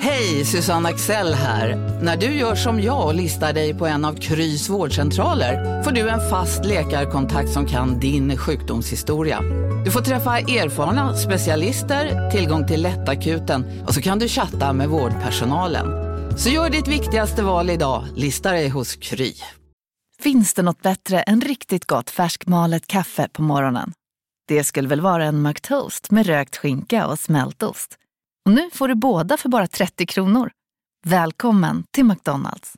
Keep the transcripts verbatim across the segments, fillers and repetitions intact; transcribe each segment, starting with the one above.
Hej, Susanne Axel här. När du gör som jag och listar dig på en av Krys vårdcentraler får du en fast läkarkontakt som kan din sjukdomshistoria. Du får träffa erfarna specialister, tillgång till lättakuten och så kan du chatta med vårdpersonalen. Så gör ditt viktigaste val idag, lista dig hos Kry. Finns det något bättre än riktigt gott färskmalet kaffe på morgonen? Det skulle väl vara en McToast med rökt skinka och smältost. Och nu får du båda för bara trettio kronor. Välkommen till McDonald's.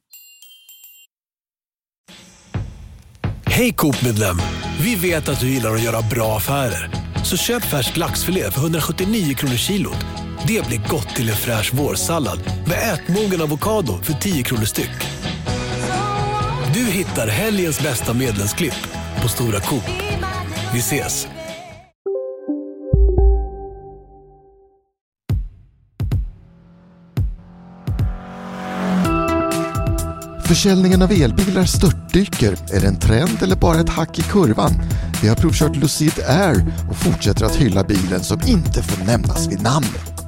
Hej Coop-medlem! Vi vet att du gillar att göra bra affärer. Så köp färsk laxfilé för hundrasjuttionio kronor kilot. Det blir gott till en fräsch vårsallad med ätmogen avokado för tio kronor styck. Du hittar helgens bästa medlemsklipp på Stora Coop. Vi ses! Försäljningen av elbilar störtdyker. Är det en trend eller bara ett hack i kurvan? Vi har provkört Lucid Air och fortsätter att hylla bilen som inte får nämnas vid namn.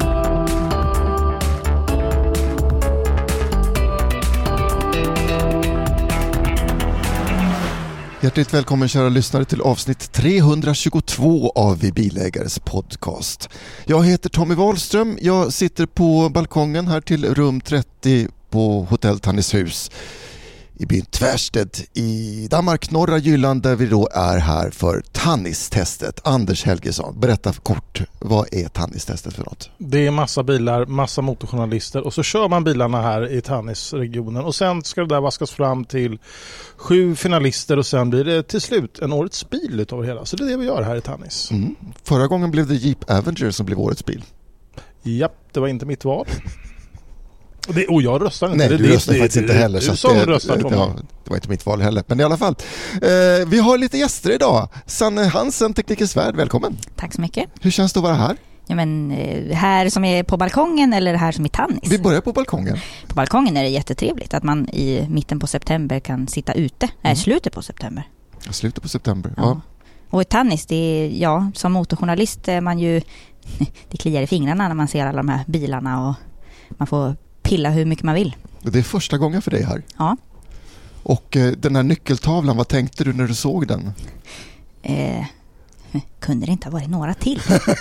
Hjärtligt välkommen kära lyssnare till avsnitt trehundratjugotvå av Vi Bilägares podcast. Jag heter Tommy Wahlström. Jag sitter på balkongen här till rum trettio på Hotell Tannishus i byn Tvärsted i Danmark, norra Jylland, där vi då är här för Tannis-testet. Anders Helgesson, berätta kort, vad är Tannis-testet för något? Det är massa bilar, massa motorjournalister och så kör man bilarna här i Tannis-regionen och sen ska det där vaskas fram till sju finalister och sen blir det till slut en årets bil utav det hela. Så det är det vi gör här i Tannis. Mm. Förra gången blev det Jeep Avenger som blev årets bil. Japp, det var inte mitt val. Och, det, och jag röstar inte. Nej, det, du det, röstar det, faktiskt det, inte det, heller. Det, så det, som det, röstar, det, ja, det var inte mitt val heller. Men i alla fall, eh, vi har lite gäster idag. Sanne Hansen, Teknikens Värld, välkommen. Tack så mycket. Hur känns det att vara här? Ja, men här som är på balkongen eller här som i Tannis? Vi börjar på balkongen. På balkongen är det jättetrevligt att man i mitten på september kan sitta ute. Nej, mm. slutet på september. Slutet på september, ja. ja. Och i Tannis, det är, ja, som motorjournalist är man ju, det kliar i fingrarna när man ser alla de här bilarna och man får pilla hur mycket man vill. Det är första gången för dig här. Ja. Och eh, den här nyckeltavlan, vad tänkte du när du såg den? Eh, kunde det inte ha varit några till?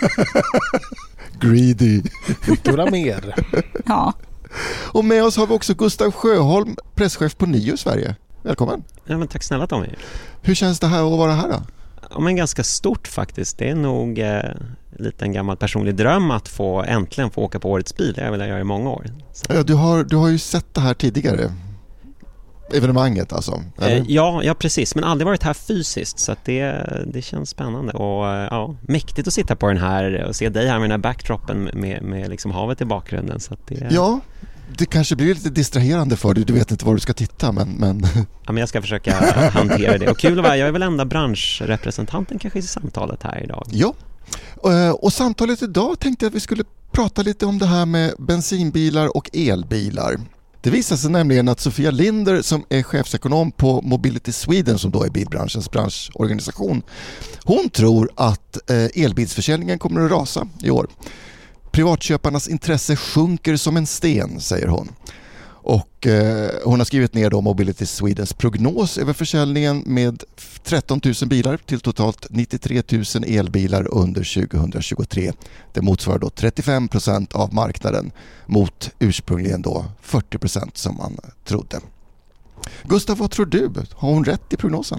Greedy. Några mer. Ja. Och med oss har vi också Gustav Sjöholm, presschef på Nio Sverige. Välkommen. Ja, men tack snälla Tommy. Hur känns det här att vara här då? Ja, men ganska stort faktiskt. Det är nog eh, lite en gammal personlig dröm att få äntligen få åka på årets bil. Det har jag velat göra i många år. Så. Ja, du, har, du har ju sett det här tidigare. Evenemanget alltså. Eh, ja, ja, precis. Men aldrig varit här fysiskt. Så att det, det känns spännande. Och ja, mäktigt att sitta på den här och se dig här med den här backdropen med, med liksom havet i bakgrunden. Så att det... Ja, det kanske blir lite distraherande för dig. Du vet inte var du ska titta, men... men... Ja, men jag ska försöka hantera det. Och kul att vara, jag är väl enda branschrepresentanten kanske i samtalet här idag. Ja, och samtalet idag tänkte jag att vi skulle prata lite om det här med bensinbilar och elbilar. Det visar sig nämligen att Sofia Linder, som är chefsekonom på Mobility Sweden, som då är bilbranschens branschorganisation, hon tror att elbilsförsäljningen kommer att rasa i år. Privatköparnas intresse sjunker som en sten, säger hon. Och eh, hon har skrivit ner då Mobility Swedens prognos över försäljningen med tretton tusen bilar till totalt nittiotre tusen elbilar under tjugohundratjugotre. Det motsvarar då trettiofem procent av marknaden mot ursprungligen då fyrtio procent som man trodde. Gustav, vad tror du? Har hon rätt i prognosen?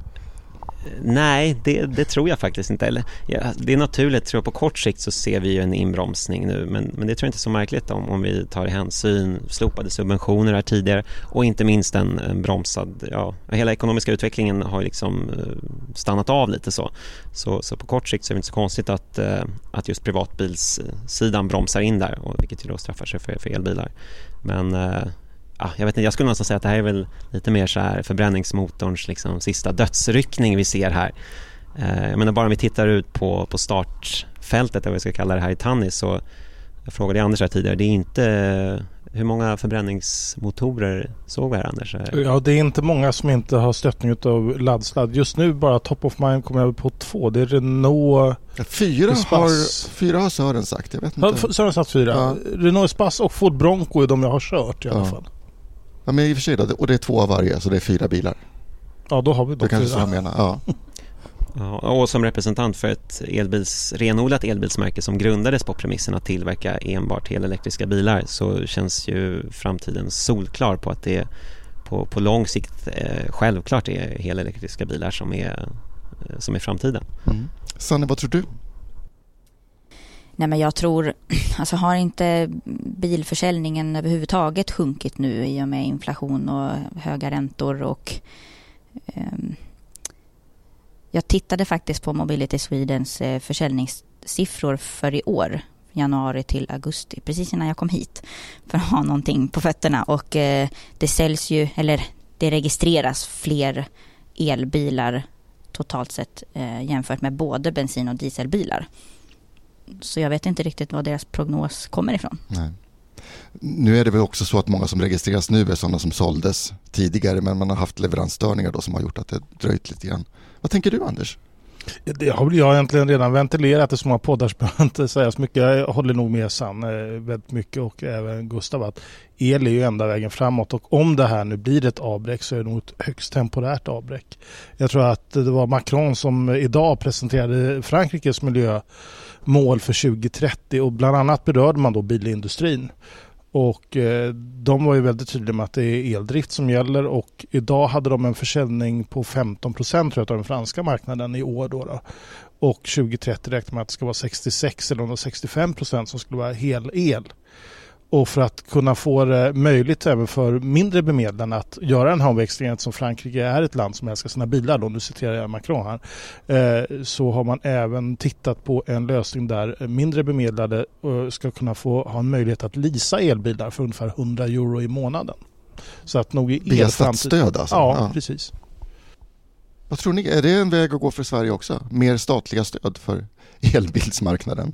Nej, det, det tror jag faktiskt inte. Eller, ja, det är naturligt, tror jag, på kort sikt så ser vi ju en inbromsning nu. Men, men det tror jag inte är så märkligt om, om vi tar hänsyn, slopade subventioner här tidigare och inte minst en, en bromsad, ja, hela ekonomiska utvecklingen har liksom stannat av lite så. Så, så på kort sikt så är det inte så konstigt att, att just privatbilssidan bromsar in där, och vilket ju då straffar sig för, för elbilar. Men... Ja, jag vet inte, jag skulle nästan säga att det här är väl lite mer så här förbränningsmotorns liksom sista dödsryckning vi ser här. Eh, jag menar, bara om vi tittar ut på, på startfältet, eller vad vi ska kalla det här i Tannis, så jag frågade Anders här tidigare, det är inte hur många förbränningsmotorer såg vi här, Anders? Ja, det är inte många som inte har stöttning av laddsladd. Just nu bara top of mind kommer jag på två. Det är Renault... Fyra har, fyra har Sören sagt, jag vet inte. Ja, Sören sagt fyra. Ja. Renault Espace och Ford Bronco är de jag har kört i alla ja. fall. Ja, men i och för sig då, och det är två av varje, så det är fyra bilar. Ja, då har vi det kanske så jag menar, ja. Ja, och som representant för ett elbils, renodlat elbilsmärke som grundades på premissen att tillverka enbart helelektriska bilar, så känns ju framtiden solklar på att det på, på lång sikt eh, självklart är helelektriska bilar som är, eh, som är framtiden. Mm. Sanne, vad tror du? Nej, men jag tror, alltså har inte bilförsäljningen överhuvudtaget sjunkit nu i och med inflation och höga räntor och eh, jag tittade faktiskt på Mobility Swedens eh, försäljningssiffror för i år, januari till augusti, precis innan jag kom hit för att ha någonting på fötterna. Och eh, det säljs ju, eller det registreras fler elbilar totalt sett eh, jämfört med både bensin- och dieselbilar. Så jag vet inte riktigt vad deras prognos kommer ifrån. Nej. Nu är det väl också så att många som registreras nu är sådana som såldes tidigare, men man har haft leveransstörningar då som har gjort att det dröjt lite grann. Vad tänker du, Anders? Det har väl jag egentligen redan ventilerat i så många poddar, så behöver inte säga så mycket. Jag håller nog med Sanne väldigt mycket och även Gustav att el är ju enda vägen framåt, och om det här nu blir ett avbräck så är det nog ett högst temporärt avbräck. Jag tror att det var Macron som idag presenterade Frankrikes miljömål för tjugo trettio och bland annat berörde man då bilindustrin. Och eh, de var ju väldigt tydliga med att det är eldrift som gäller, och idag hade de en försäljning på femton procent tror jag, av den franska marknaden i år då, då. Och tjugo trettio räknar med att det ska vara sextiosex eller sextiofem procent som skulle vara hel el. Och för att kunna få det möjligt även för mindre bemedlade att göra den här omväxlingen, som Frankrike är ett land som älskar sina bilar, då, nu citerar jag Macron här, eh, så har man även tittat på en lösning där mindre bemedlade eh, ska kunna få ha en möjlighet att leasa elbilar för ungefär hundra euro i månaden. Så att nog i statsstöd alltså? Ja, ja, precis. Vad tror ni, är det en väg att gå för Sverige också? Mer statliga stöd för elbilsmarknaden?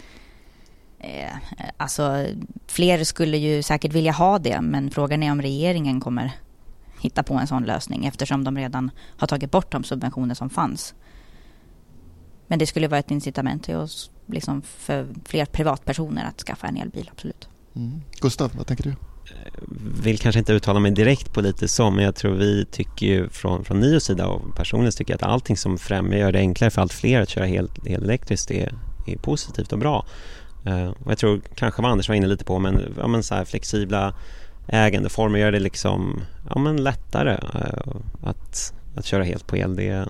Eh, alltså fler skulle ju säkert vilja ha det, men frågan är om regeringen kommer hitta på en sån lösning, eftersom de redan har tagit bort de subventioner som fanns. Men det skulle vara ett incitament till oss, liksom, för fler privatpersoner att skaffa en elbil, absolut. Mm. Gustav, vad tänker du? Vill kanske inte uttala mig direkt på lite så, men jag tror vi tycker ju från, från Nios sida, och personligen tycker att allting som främjar gör det enklare för allt fler att köra helt, helt elektriskt är, är positivt och bra. Uh, och jag tror kanske vad Anders var inne lite på, men, ja, men så här flexibla ägandeformer gör det liksom, ja, men lättare uh, att, att köra helt på el. Det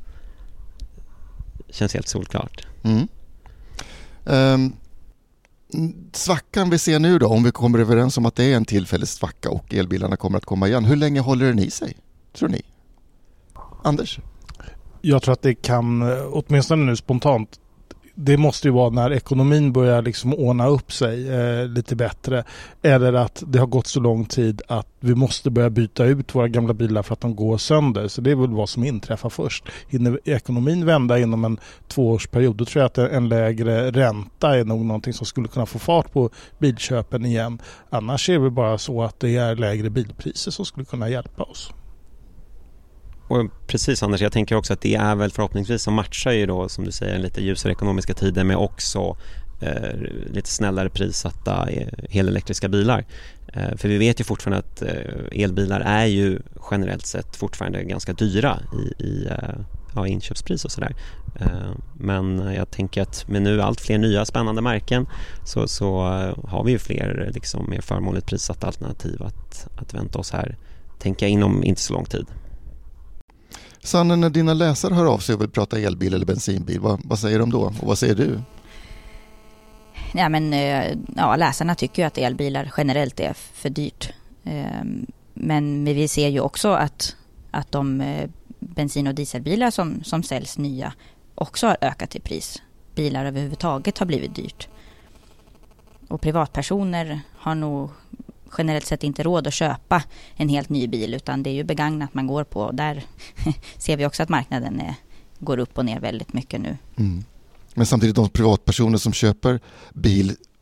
känns helt solklart. Mm. Um, svackan vi ser nu då, om vi kommer överens om att det är en tillfällig svacka och elbilarna kommer att komma igen, hur länge håller den i sig, tror ni? Anders? Jag tror att det kan, åtminstone nu spontant, det måste ju vara när ekonomin börjar liksom ordna upp sig eh, lite bättre, eller att det har gått så lång tid att vi måste börja byta ut våra gamla bilar för att de går sönder. Så det är väl vad som inträffar först. Hinner ekonomin vända inom en tvåårsperiod, då tror jag att en lägre ränta är nog någonting som skulle kunna få fart på bilköpen igen. Annars är det väl bara så att det är lägre bilpriser som skulle kunna hjälpa oss. Och precis, Anders, jag tänker också att det är väl förhoppningsvis som matchar ju då, som du säger, lite ljusare ekonomiska tider med också eh, lite snällare prissatta eh, helelektriska bilar. Eh, för vi vet ju fortfarande att eh, elbilar är ju generellt sett fortfarande ganska dyra i, i eh, ja, inköpspris och sådär. Eh, men jag tänker att med nu allt fler nya spännande märken så, så eh, har vi ju fler liksom, mer förmånligt prissatta alternativ att, att vänta oss här, tänka inom inte så lång tid. Sanne, när dina läsare hör av sig och vill prata elbil eller bensinbil, vad, vad säger de då? Och vad säger du? Ja, men, ja, läsarna tycker ju att elbilar generellt är för dyrt. Men vi ser ju också att, att de bensin- och dieselbilar som, som säljs nya också har ökat i pris. Bilar överhuvudtaget har blivit dyrt. Och privatpersoner har nog generellt sett inte råd att köpa en helt ny bil, utan det är ju begagnat man går på. Där ser vi också att marknaden är, går upp och ner väldigt mycket nu. Mm. Men samtidigt de privatpersoner som köper bil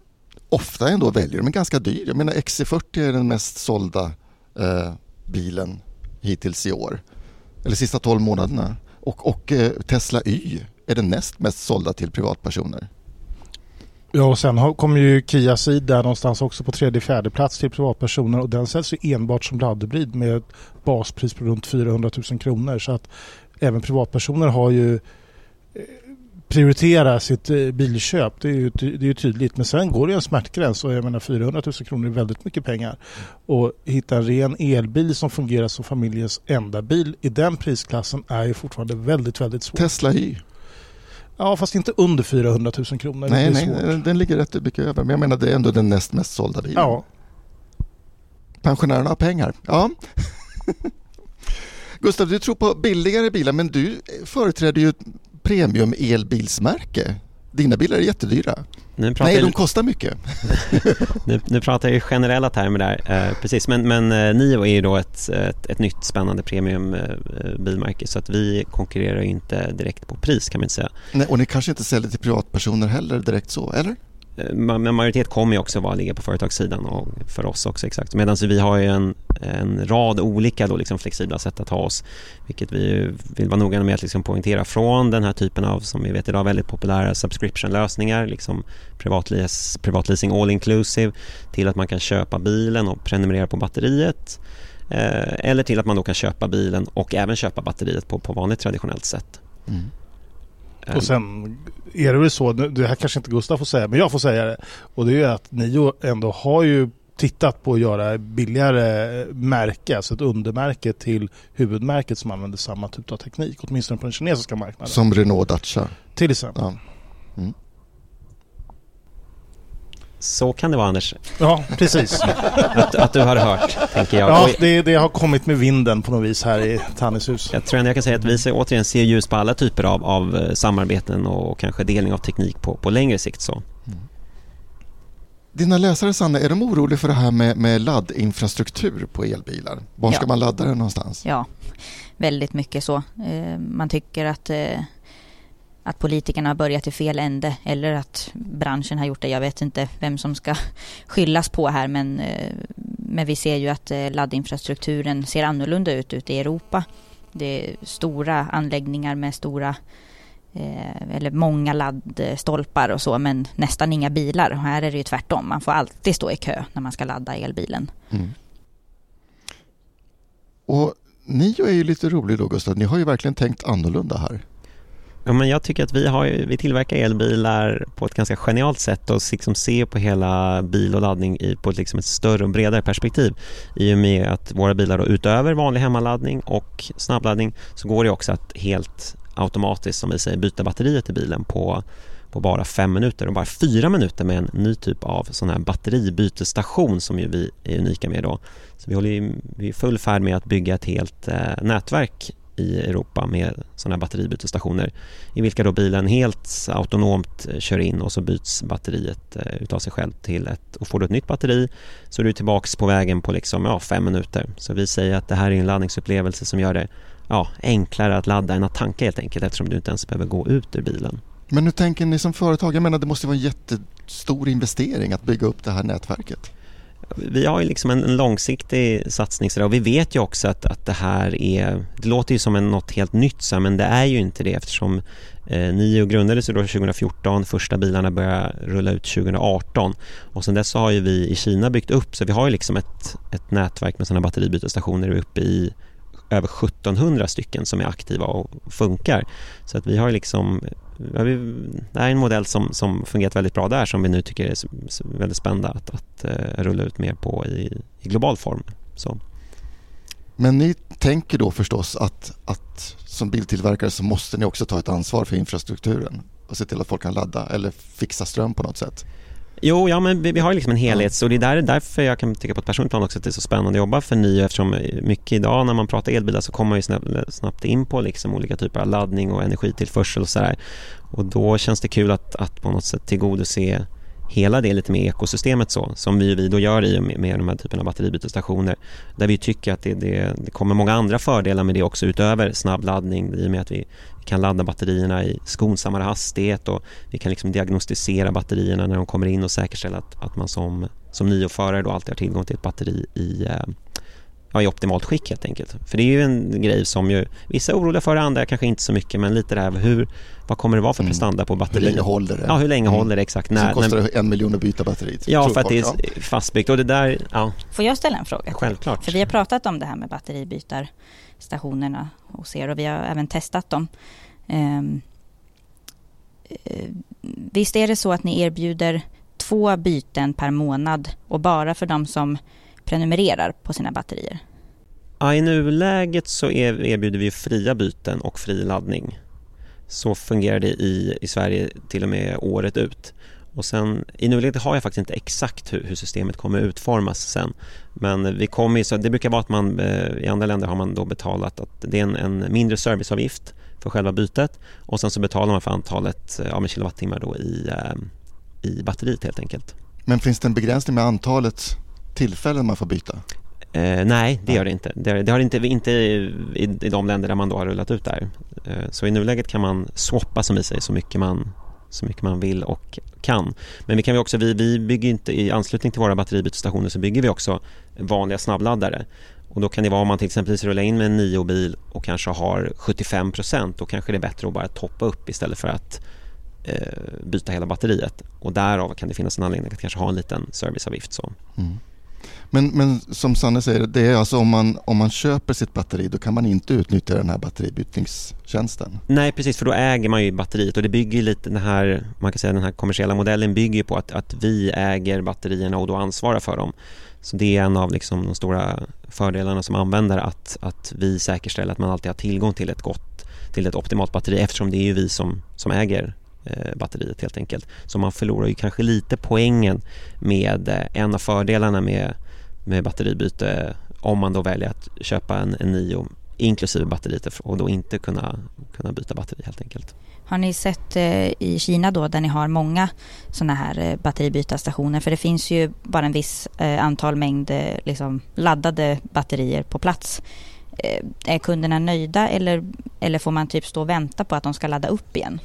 ofta ändå väljer de en ganska dyr. Jag menar X C fyrtio är den mest sålda eh, bilen hittills i år. Eller sista tolv månaderna. Och, och eh, Tesla Y är den näst mest sålda till privatpersoner. Ja, och sen har, kommer ju Kia Ceed där någonstans också på tredje, fjärde plats till privatpersoner, och den säljs ju enbart som laddhybrid med ett baspris på runt fyrahundratusen kronor, så att även privatpersoner har ju prioriterat sitt bilköp. Det är ju, det är ju tydligt, men sen går det en smärtgräns, och jag menar fyrahundratusen kronor är väldigt mycket pengar. Och hitta en ren elbil som fungerar som familjens enda bil i den prisklassen är ju fortfarande väldigt, väldigt svårt. Tesla Y. Ja, fast inte under fyrahundratusen kronor. Nej, nej, den ligger rätt mycket över. Men jag menar, det är ändå den näst mest sålda bilen. Ja. Pensionärerna har pengar. Ja. Gustav, du tror på billigare bilar, men du företräder ju ett premium elbilsmärke. Dina bilar är jättedyra. Nej, ju... de kostar mycket. nu, nu pratar jag i generella termer där, eh, precis. Men, men eh, Nio är ju då ett, ett, ett nytt spännande premium eh, bilmärke, så att vi konkurrerar ju inte direkt på pris, kan man inte säga. Nej, och ni kanske inte säljer till privatpersoner heller direkt så, eller? Men majoritet kommer ju också vara ligga på företagssidan, och för oss också exakt. Medan vi har ju en, en rad olika då liksom flexibla sätt att ha oss, vilket vi vill vara noga med att liksom poängtera, från den här typen av, som vi vet idag, väldigt populära subscription-lösningar, liksom privatleas, privatleasing all inclusive, till att man kan köpa bilen och prenumerera på batteriet, eh, eller till att man då kan köpa bilen och även köpa batteriet på, på vanligt traditionellt sätt. Mm. Och sen är det väl så, det här kanske inte Gustav får säga, men jag får säga det, och det är ju att Nio ändå har ju tittat på att göra billigare märke, alltså ett undermärke till huvudmärket som använder samma typ av teknik, åtminstone på den kinesiska marknaden. Som Renault Dacia. Till exempel. Ja. Mm. Så kan det vara, Anders. Ja, precis. att, att du har hört, tänker jag. Ja, det, det har kommit med vinden på något vis här i Tannishus. Jag tror ändå jag kan säga att vi ser, återigen ser ljus på alla typer av, av samarbeten och kanske delning av teknik på, på längre sikt. Så. Mm. Dina läsare, Sanne, är de oroliga för det här med, med laddinfrastruktur på elbilar? Var ska ja. man ladda den någonstans? Ja, väldigt mycket så. Man tycker att att politikerna har börjat i fel ände, eller att branschen har gjort det. Jag vet inte vem som ska skyllas på här, men, men vi ser ju att laddinfrastrukturen ser annorlunda ut ute i Europa. Det är stora anläggningar med stora eller många laddstolpar och så, men nästan inga bilar. Och här är det ju tvärtom. Man får alltid stå i kö när man ska ladda elbilen. Mm. Och Nio är ju lite rolig då, Gustav. Ni har ju verkligen tänkt annorlunda här. Ja, men jag tycker att vi, har, vi tillverkar elbilar på ett ganska genialt sätt och liksom ser på hela bil och laddning i, på ett, liksom ett större och bredare perspektiv. I och med att våra bilar då, utöver vanlig hemmaladdning och snabbladdning, så går det också att helt automatiskt, som vi säger, byta batteriet i bilen på, på bara fem minuter och bara fyra minuter med en ny typ av sån här batteribytestation som ju vi är unika med då. Så vi håller ju, vi är full färd med att bygga ett helt eh, nätverk i Europa med sådana här batteribytesstationer, i vilka då bilen helt autonomt kör in och så byts batteriet eh, utav sig själv till ett, och får du ett nytt batteri så är du tillbaks på vägen på liksom, ja, fem minuter. Så vi säger att det här är en laddningsupplevelse som gör det ja, enklare att ladda än att tanka helt enkelt, eftersom du inte ens behöver gå ut ur bilen. Men hur tänker ni som företag? Jag menar, det måste vara en jättestor investering att bygga upp det här nätverket. Vi har ju liksom en, en långsiktig satsning och vi vet ju också att, att det här är, det låter ju som en, något helt nytt så, men det är ju inte det, eftersom eh, Nio grundades ju då tjugo fjorton, första bilarna började rulla ut tjugo arton och sen dess så har ju vi i Kina byggt upp, så vi har ju liksom ett, ett nätverk med sådana batteribytesstationer uppe i över sjuttonhundra stycken som är aktiva och funkar. Så att vi har liksom, det är en modell som, som fungerat väldigt bra där, som vi nu tycker är väldigt spännande att, att uh, rulla ut mer på i, i global form. Så. Men ni tänker då förstås att, att som biltillverkare så måste ni också ta ett ansvar för infrastrukturen och se till att folk kan ladda eller fixa ström på något sätt. Jo, ja, men vi, vi har liksom en helhet, så det är där, därför jag kan tycka på ett personligt plan också att det är så spännande att jobba för Nio, eftersom mycket idag när man pratar elbilar så kommer man ju snabbt, snabbt in på liksom olika typer av laddning och energitillförsel och sådär. Och då känns det kul att, att på något sätt tillgodose hela det lite med ekosystemet så, som vi, vi då gör i med, med de här typen av batteribytesstationer, där vi tycker att det, det, det kommer många andra fördelar med det också utöver snabb laddning, i och med att vi kan ladda batterierna i skonsammare hastighet och vi kan liksom diagnostisera batterierna när de kommer in och säkerställa att, att man som, som nioförare då alltid har tillgång till ett batteri i, ja, i optimalt skick helt enkelt. För det är ju en grej som ju vissa är oroliga för, andra kanske inte så mycket, men lite det här hur, vad kommer det vara för prestanda på batteriet? Hur länge håller det? Ja, hur länge mm. håller det exakt? När, så kostar det en miljon att byta batteriet. Ja, för att det är fastbyggt. Och det där, ja. Får jag ställa en fråga? Självklart. För vi har pratat om det här med batteribytarstationerna hos er och vi har även testat dem. Um, uh, visst är det så att ni erbjuder två byten per månad och bara för de som prenumererar på sina batterier? Ja, i nuläget så erbjuder vi fria byten och fri laddning. Så fungerar det i, i Sverige till och med året ut. Och sen, i nuläget har jag faktiskt inte exakt hur, hur systemet kommer utformas sen. Men vi kommer, så det brukar vara att man, i andra länder har man då betalat att det är en, en mindre serviceavgift för själva bytet. Och sen så betalar man för antalet ja, med kilowattimmar då i, i batteriet helt enkelt. Men finns det en begränsning med antalet tillfällen man får byta? Eh, nej, det gör det inte. Det, det har inte, inte i, i de länder där man då har rullat ut där. Eh, så i nuläget kan man swappa, som vi säger, så mycket man, så mycket man vill och kan. Men vi kan vi också, vi, vi bygger inte, i anslutning till våra batteribytesstationer så bygger vi också vanliga snabbladdare. Och då kan det vara om man till exempel rullar in med en Nio-bil och kanske har sjuttiofem procent, då kanske det är bättre att bara toppa upp istället för att eh, byta hela batteriet. Och därav kan det finnas en anledning att kanske ha en liten serviceavgift så. Mm. Men, men som Sanne säger, det är alltså om man, om man köper sitt batteri, då kan man inte utnyttja den här batteribytningstjänsten. Nej, precis, för då äger man ju batteriet och det bygger lite den här, man kan säga den här kommersiella modellen bygger på att, att vi äger batterierna och då ansvarar för dem. Så det är en av liksom de stora fördelarna som användare, att, att vi säkerställer att man alltid har tillgång till ett gott, till ett optimalt batteri, eftersom det är ju vi som, som äger batteriet helt enkelt. Så man förlorar ju kanske lite poängen med en av fördelarna med, med batteribyte om man då väljer att köpa en, en Nio inklusive batteriet och då inte kunna, kunna byta batteri helt enkelt. Har ni sett eh, i Kina då där ni har många sådana här eh, batteribytarstationer, för det finns ju bara en viss eh, antal mängd eh, liksom laddade batterier på plats. Eh, är kunderna nöjda eller, eller får man typ stå och vänta på att de ska ladda upp igen?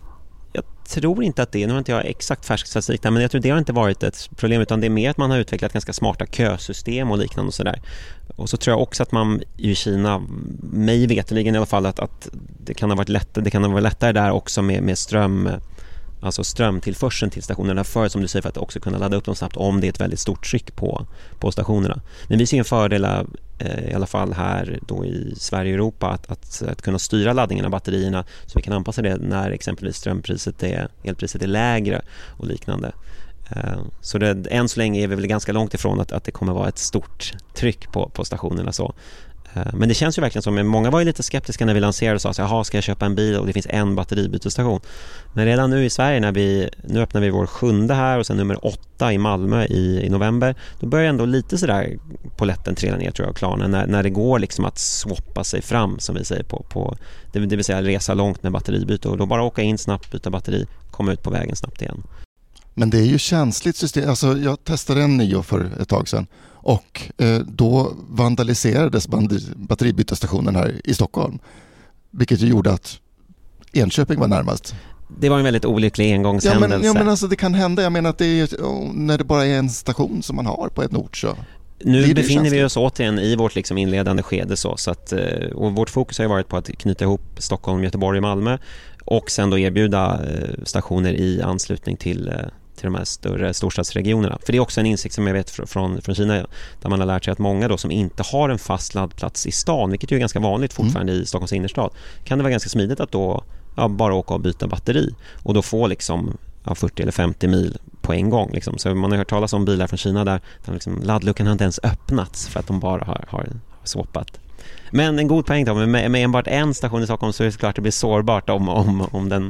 Jag tror inte att det, nu har inte jag exakt färsk statistik där, men jag tror det har inte varit ett problem, utan det är mer att man har utvecklat ganska smarta kösystem och liknande och sådär. Och så tror jag också att man i Kina, mig veteligen i alla fall, att, att det kan ha varit lättare, det kan ha varit lättare där också med, med ström, alltså strömtillförseln till stationerna för, som du säger, för att också kunna ladda upp dem snabbt om det är ett väldigt stort tryck på, på stationerna. Men vi ser en fördel eh, i alla fall här då i Sverige och Europa att, att, att kunna styra laddningen av batterierna så vi kan anpassa det när exempelvis strömpriset är, elpriset är lägre och liknande. Eh, så det, än så länge är vi väl ganska långt ifrån att, att det kommer vara ett stort tryck på, på stationerna så. Men det känns ju verkligen som, många var ju lite skeptiska när vi lanserade och sa så, jaha, ska jag köpa en bil och det finns en batteribytesstation. Men redan nu i Sverige, när vi, nu öppnar vi vår sjunde här och sen nummer åtta i Malmö i, i november, då börjar ändå lite sådär poletten trilla ner tror jag, Klarna, när, när det går liksom att swappa sig fram som vi säger på, på det, det vill säga resa långt med batteribyte och då bara åka in snabbt, byta batteri, komma ut på vägen snabbt igen. Men det är ju känsligt system. Alltså jag testade en Nio för ett tag sedan och eh, då vandaliserades batteribytesstationen här i Stockholm. Vilket ju gjorde att Enköping var närmast. Det var en väldigt olycklig engångshändelse. Ja men, ja, men alltså det kan hända. Jag menar att det är när det bara är en station som man har på ett ort så. Nu befinner vi oss återigen i vårt liksom inledande skede så, så att, och vårt fokus har ju varit på att knyta ihop Stockholm, Göteborg och Malmö och sen då erbjuda stationer i anslutning till till de här större storstadsregionerna. För det är också en insikt som jag vet från, från Kina där man har lärt sig att många då som inte har en fast laddplats i stan, vilket ju är ganska vanligt fortfarande mm. i Stockholms innerstad, kan det vara ganska smidigt att då ja, bara åka och byta batteri och då få liksom ja, fyrtio eller femtio mil på en gång. Liksom. Så man har hört talas om bilar från Kina där, där liksom, laddluckan har inte ens öppnats för att de bara har, har swappat. Men en god poäng då, med, med enbart en station i Stockholm så är det såklart att det blir sårbart om, om, om den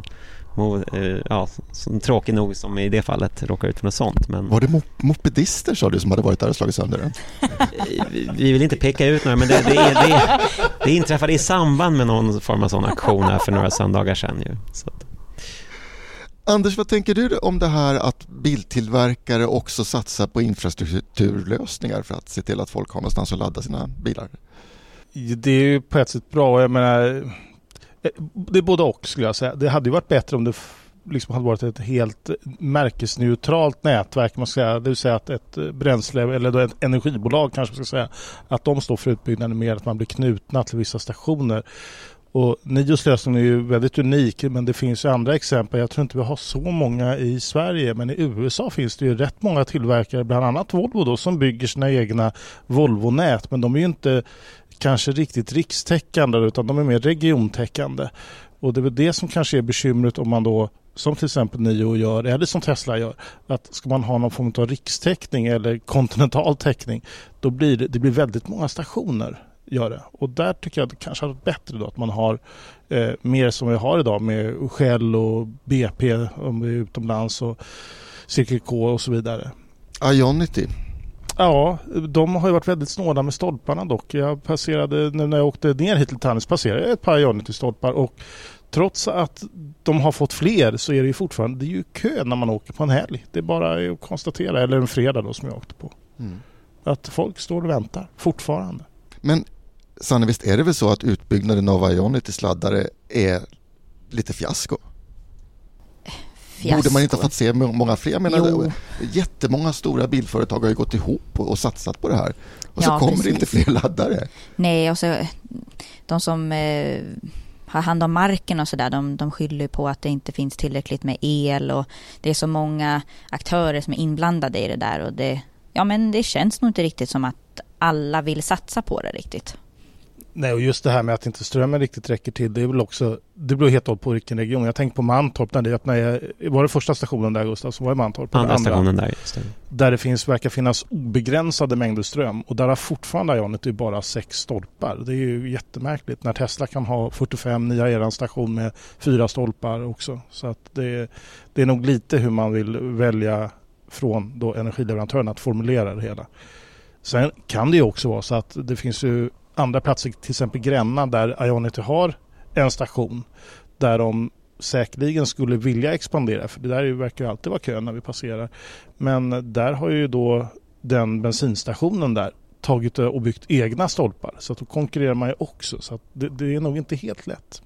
ja, så tråkig nog som i det fallet råkar ut för något sånt. Men... Var det mop- mopedister sa du som hade varit där och slagit sönder den? Vi vill inte peka ut några, men det, det, det, det inträffade i samband med någon form av sån aktion här för några söndagar sedan ju. Så att... Anders, vad tänker du om det här att biltillverkare också satsar på infrastrukturlösningar för att se till att folk har någonstans att ladda sina bilar? Det är ju på ett sätt bra. Jag menar, det är både och skulle jag säga. Det hade ju varit bättre om det liksom hade varit ett helt märkesneutralt nätverk, man ska säga. Det vill säga att ett bränsle eller då ett energibolag kanske man ska säga, att de står för utbyggnaden mer, att man blir knutna till vissa stationer. Och Nios lösning är ju väldigt unik, men det finns ju andra exempel. Jag tror inte vi har så många i Sverige, men i U S A finns det ju rätt många tillverkare, bland annat Volvo då, som bygger sina egna Volvo-nät, men de är ju inte kanske riktigt rikstäckande utan de är mer regiontäckande. Och det är väl det som kanske är bekymret om man då, som till exempel Nio gör, eller som Tesla gör, att ska man ha någon form av rikstäckning eller kontinental täckning, då blir det, det blir väldigt många stationer. Gör det. Och där tycker jag att det kanske hade varit bättre då, att man har eh, mer som vi har idag med Shell och B P om vi är utomlands och Circle K och så vidare. Ionity. Ja, de har ju varit väldigt snåla med stolparna dock. Jag passerade, nu när jag åkte ner hit till Tannis passerade jag ett par Ionity-stolpar, och trots att de har fått fler så är det ju fortfarande, det är ju kö när man åker på en helg. Det är bara att konstatera, eller en fredag då som jag åkte på. Mm. Att folk står och väntar fortfarande. Men Sanne, visst är det väl så att utbyggnaden av Ionity-sladdare är lite fiasko? Fiasko. Borde man inte ha fått se många fler? Jag menar, jättemånga stora bilföretag har ju gått ihop och, och satsat på det här. Och så ja, kommer precis. Det inte fler laddare. Nej, och så de som eh, har hand om marken och sådär, de, de skyller på att det inte finns tillräckligt med el, och det är så många aktörer som är inblandade i det där, och det, ja, men det känns nog inte riktigt som att alla vill satsa på det riktigt. Nej, och just det här med att inte strömmen riktigt räcker till, det är väl också, det beror helt och på vilken region. Jag tänkte på Mantorp, när det öppnade, var det första stationen där, Gustav, som var i Mantorp? Andra, andra stationen där, just det. Där det finns, verkar finnas obegränsade mängder ström, och där har fortfarande Ionity bara sex stolpar. Det är ju jättemärkligt när Tesla kan ha fyrtiofem, nya eran station med fyra stolpar också. Så att det, det är nog lite hur man vill välja från då energileverantören att formulera det hela. Sen kan det ju också vara så att det finns ju andra platser, till exempel Gränna, där Ionity har en station där de säkerligen skulle vilja expandera, för det där verkar ju alltid vara kö när vi passerar. Men där har ju då den bensinstationen där tagit och byggt egna stolpar, så att då konkurrerar man ju också, så att det, det är nog inte helt lätt.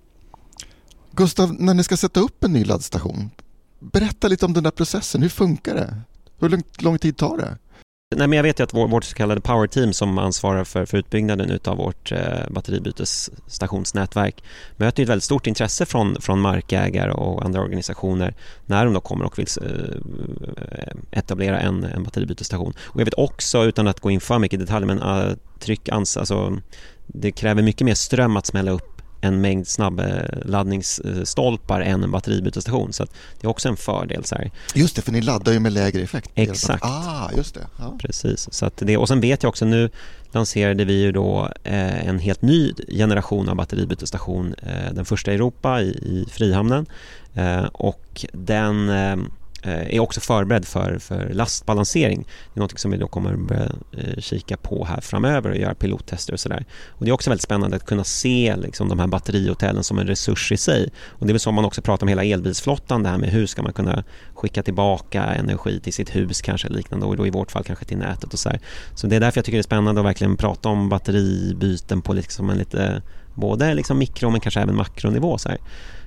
Gustav, när ni ska sätta upp en ny laddstation, berätta lite om den där processen. Hur funkar det? Hur lång, lång tid tar det? Nej, men jag vet ju att vår, vårt så kallade power team som ansvarar för, för utbyggnaden utav vårt eh, batteribytesstationsnätverk möter ett väldigt stort intresse från, från markägare och andra organisationer när de då kommer och vill eh, etablera en, en batteribytesstation. Och jag vet också, utan att gå in för mycket i detalj, men uh, tryck, ans- alltså, det kräver mycket mer ström att smälla upp en mängd snabbladdningsstolpar än en batteribytesstation, så att det är också en fördel så här. Just det, för ni laddar ju med lägre effekt. Exakt. Ah, just det. Ja. Precis. Så att det, och sen vet jag också, nu lanserade vi ju då eh, en helt ny generation av batteribytesstation, eh, den första i Europa i, i Frihamnen, eh, och den eh, är också förberedd för, för lastbalansering. Det är något som vi då kommer börja eh, kika på här framöver och göra pilottester och sådär. Och det är också väldigt spännande att kunna se liksom, de här batterihotellen som en resurs i sig. Och det är väl som man också pratar om hela elbilsflottan, det här med hur ska man kunna skicka tillbaka energi till sitt hus kanske liknande, och då i vårt fall kanske till nätet och så här. Så det är därför jag tycker det är spännande att verkligen prata om batteribyten på liksom en lite, både liksom mikro men kanske även makronivå så här.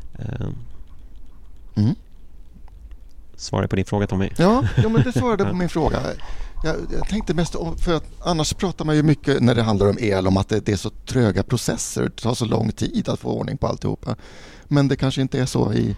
Mm. Svarar på din fråga, Tommy? Ja, ja men det svarade på min fråga. Jag, jag tänkte mest om, för att annars pratar man ju mycket när det handlar om el om att det, det är så tröga processer, det tar så lång tid att få ordning på alltihopa. Men det kanske inte är så i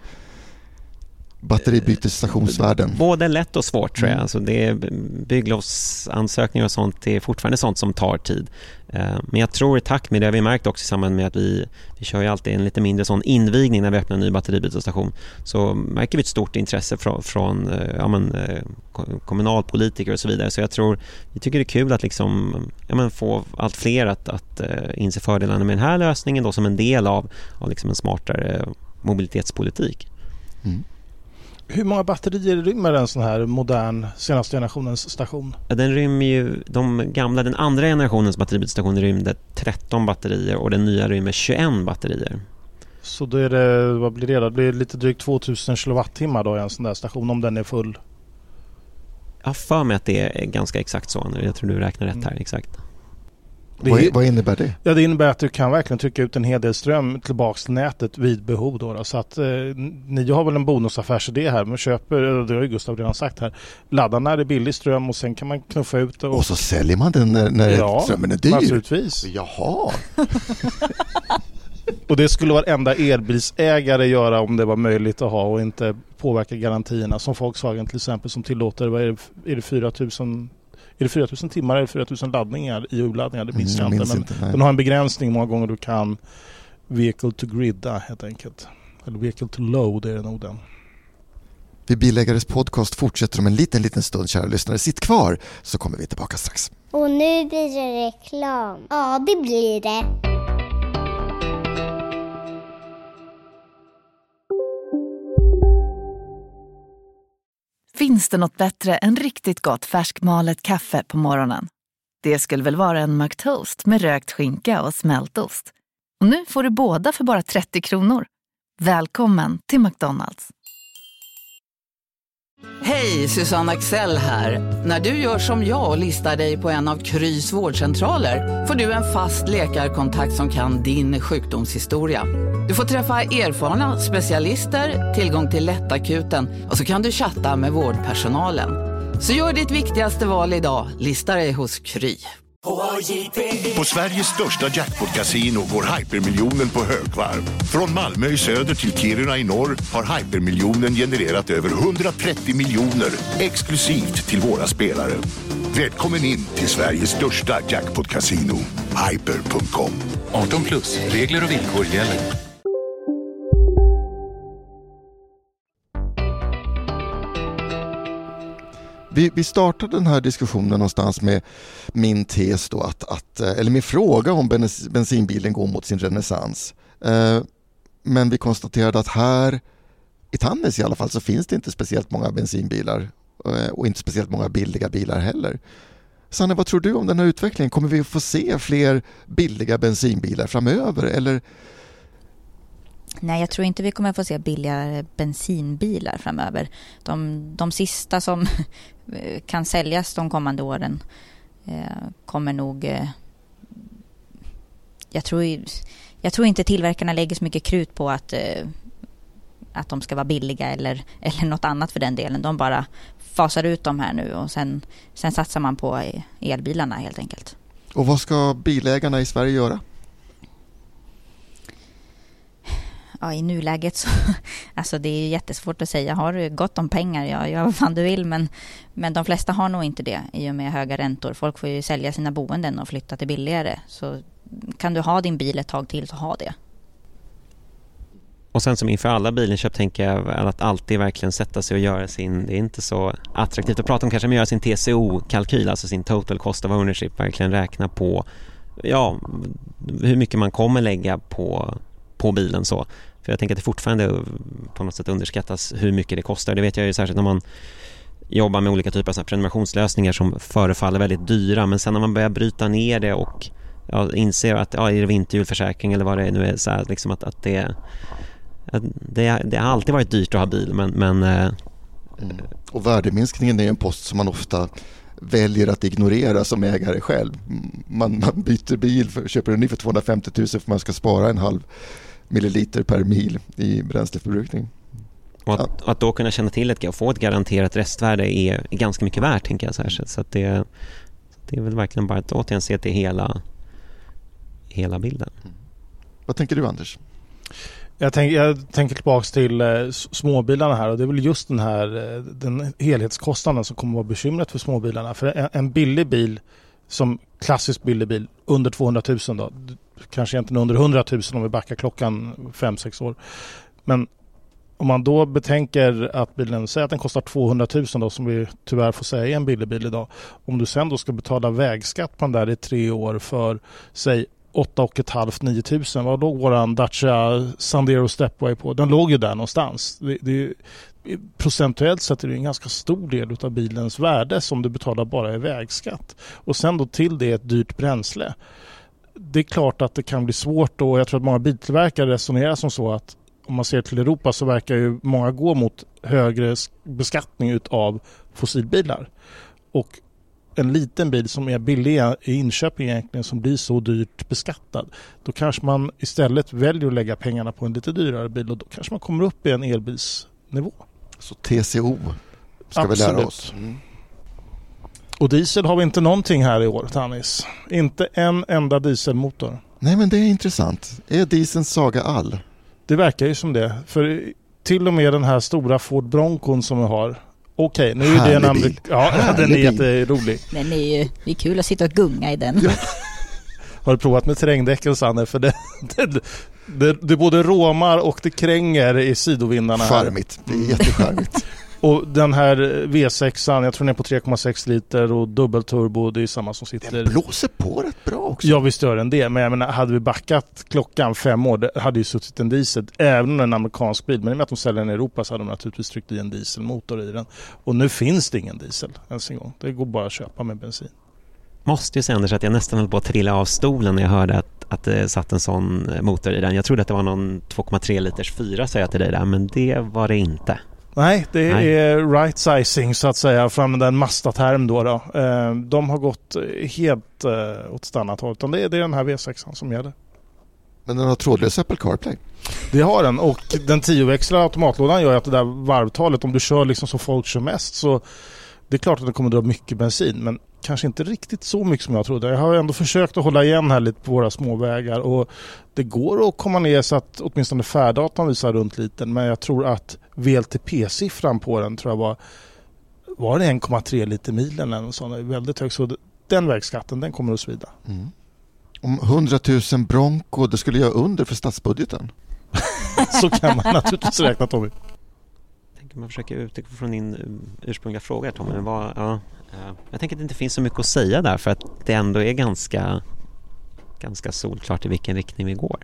batteribytesstationsvärlden. Både lätt och svårt tror jag. Mm. Alltså det är bygglovsansökningar och sånt, det är fortfarande sånt som tar tid. Men jag tror i takt med det, vi märkt också i samband med att vi, vi kör ju alltid en lite mindre sån invigning när vi öppnar en ny batteribytesstation, så märker vi ett stort intresse från, från ja, men, kommunalpolitiker och så vidare. Så jag tror, vi tycker det är kul att liksom, ja, men, få allt fler att, att inse fördelarna med den här lösningen då, som en del av, av liksom en smartare mobilitetspolitik. Mm. Hur många batterier rymmer en sån här modern senaste generationens station? Den rymmer ju, de gamla, den andra generationens batteribytesstation rymde tretton batterier och den nya rymmer tjugoett batterier. Så då är det, vad blir det då? Det blir lite drygt tvåtusen kilowattimmar då i en sån där station om den är full. Jag har för mig att det är ganska exakt så nu. Jag tror du räknar rätt här, exakt. Det, vad, vad innebär det? Ja, det innebär att du kan verkligen trycka ut en hel del ström tillbaks till nätet vid behov då. då. Så att eh, ni har väl en bonusaffärsidé här. Man köper, det har ju Gustav redan sagt här, laddar när det är billig ström och sen kan man knuffa ut. Och, och så säljer man den när, när ja, strömmen är dyr? Naturligtvis. Jaha. Och det skulle varenda elbilsägare göra om det var möjligt att ha och inte påverka garantierna. Som Volkswagen till exempel som tillåter, vad är det, är det fyra tusen... Är det fyra tusen timmar eller fyra tusen laddningar i U-laddningar? Det minns mm, jag inte. Men inte, den har en begränsning många gånger du kan vehicle to gridda helt enkelt. Eller vehicle to load är det nog den. Vi Bilägares podcast fortsätter om en liten, liten stund, kära lyssnare. Sitt kvar så kommer vi tillbaka strax. Och nu blir det reklam. Ja, det blir det. Finns det något bättre än riktigt gott färskmalet kaffe på morgonen? Det skulle väl vara en McToast med rökt skinka och smältost. Och nu får du båda för bara trettio kronor. Välkommen till McDonald's. Hej, Susanne Axel här. När du gör som jag och listar dig på en av Krys vårdcentraler får du en fast läkarkontakt som kan din sjukdomshistoria. Du får träffa erfarna specialister, tillgång till lättakuten och så kan du chatta med vårdpersonalen. Så gör ditt viktigaste val idag, lista dig hos Kry. På Sveriges största jackpot-casino går Hypermiljonen på högvarv. Från Malmö i söder till Kiruna i norr har Hypermiljonen genererat över hundratrettio miljoner exklusivt till våra spelare. Välkommen in till Sveriges största jackpot-casino, hyper punkt com. arton plus, regler och villkor gäller. Vi, vi startade den här diskussionen någonstans med min tes då att, att eller min fråga om bens, bensinbilen går mot sin renässans. Eh, men vi konstaterade att här i Tannes i alla fall så finns det inte speciellt många bensinbilar eh, och inte speciellt många billiga bilar heller. Sanne, vad tror du om den här utvecklingen? Kommer vi att få se fler billiga bensinbilar framöver eller? Nej, jag tror inte vi kommer att få se billiga bensinbilar framöver. De, de sista som kan säljas de kommande åren eh, kommer nog... Eh, jag, tror, jag tror inte tillverkarna lägger så mycket krut på att, eh, att de ska vara billiga eller, eller något annat för den delen. De bara fasar ut dem här nu och sen, sen satsar man på elbilarna helt enkelt. Och vad ska bilägarna i Sverige göra? Ja, i nuläget så, alltså det är jättesvårt att säga. Har du gott om pengar, ja, gör vad fan du vill. Men, men de flesta har nog inte det i och med höga räntor. Folk får ju sälja sina boenden och flytta till billigare. Så kan du ha din bil ett tag till så ha det. Och sen som inför alla bilinköp tänker jag att alltid verkligen sätta sig och göra sin, det är inte så attraktivt att prata om kanske, men göra sin T C O-kalkyl, alltså sin total cost of ownership, verkligen räkna på ja, hur mycket man kommer lägga på, på bilen så. För jag tänker att det fortfarande på något sätt underskattas hur mycket det kostar. Det vet jag ju särskilt när man jobbar med olika typer av prenumerationslösningar som förefaller väldigt dyra. Men sen när man börjar bryta ner det och ja, inser att ja, är det vinterhjulförsäkring eller vad det nu är, så här, liksom att, att det, att det, det har alltid varit dyrt att ha bil. Men, men, mm. Och värdeminskningen är en post som man ofta väljer att ignorera som ägare själv. Man, man byter bil, för, köper en ny för tvåhundrafemtio tusen för man ska spara en halv milliliter per mil i bränsleförbrukning. Och att, ja. att då kunna känna till ett och få ett garanterat restvärde är, är ganska mycket värt, tänker jag så här. Så att det, det är väl verkligen bara att återigen se till hela, hela bilden. Mm. Vad tänker du, Anders? Jag, tänk, jag tänker tillbaka till eh, småbilarna här, och det är väl just den här eh, den helhetskostnaden som kommer att vara bekymret för småbilarna. För en, en billig bil, som klassisk billig bil, under tvåhundratusen då, kanske egentligen under hundratusen om vi backar klockan fem sex år. Men om man då betänker att bilen, säger att den kostar tvåhundratusen då, som vi tyvärr får säga är en billig bil idag. Om du sen då ska betala vägskatt på den där i tre år för, säg, åtta och ett halvt, nio tusen. Vad låg våran Dacia Sandero Stepway på? Den låg ju där någonstans. Det, det, procentuellt sett är det en ganska stor del av bilens värde som du betalar bara i vägskatt. Och sen då till det ett dyrt bränsle. det är klart att det kan bli svårt och jag tror att många biltillverkare resonerar som så att om man ser till Europa så verkar ju många gå mot högre beskattning utav fossilbilar. Och en liten bil som är billig i inköpning egentligen som blir så dyrt beskattad, då kanske man istället väljer att lägga pengarna på en lite dyrare bil och då kanske man kommer upp i en elbilsnivå. Så T C O ska Absolut. vi lära oss. Mm. Och diesel har vi inte någonting här i år, Tannis. Inte en enda dieselmotor. Nej, men det är intressant. Är dieselns saga all? Det verkar ju som det. För till och med den här stora Ford Broncon som vi har. Okej, nu är det en amerik- Ja, Härlig den är bil. jätterolig. Den är ju, det är kul att sitta och gunga i den. Ja. Har du provat med terrängdäcken, Sanne? För det, det, det, det både råmar och det kränger i sidovindarna. Charmigt, det är jättecharmigt. Och den här V sexan, jag tror den är på tre komma sex liter och dubbelturbo, det är samma som sitter. Den blåser på rätt bra också. Ja, visst gör den det. Men jag menar, hade vi backat klockan fem år, det hade ju suttit en diesel, även en amerikansk bil. Men i och med att de säljer den i Europa så hade de naturligtvis tryckt i en dieselmotor i den. Och nu finns det ingen diesel ens en gång. Det går bara att köpa med bensin. Måste ju säga, Anders, att jag nästan höll på att trilla av stolen när jag hörde att, att det satt en sån motor i den. Jag trodde att det var någon två komma tre liters fyra, säger jag till dig där, men det var det inte. Nej, det Nej. är right sizing så att säga, för att använda en Mazda-term då. då. De har gått helt åt ett annat håll, utan det är den här V sexan som gäller. Men den har trådlös Apple CarPlay. Det har den, och den tioväxlade automatlådan gör att det där varvtalet, om du kör liksom som folk kör mest, så det är klart att den kommer dra mycket bensin, men kanske inte riktigt så mycket som jag trodde. Jag har ändå försökt att hålla igen här lite på våra småvägar och det går att komma ner så att åtminstone färdatan visar runt liten, men jag tror att V L T P-siffran på den tror jag var, var det en komma tre liter milen eller något sånt. Det är väldigt högt, så den vägskatten, den kommer att svida. Mm. Om hundratusen Bronco, det skulle jag under för statsbudgeten. Så kan man naturligtvis räkna, Tommy. Man försöker utgå från din ursprungliga fråga, Tommy. Men vad, ja, jag tänker att det inte finns så mycket att säga där, för att det ändå är ganska, ganska solklart i vilken riktning vi går.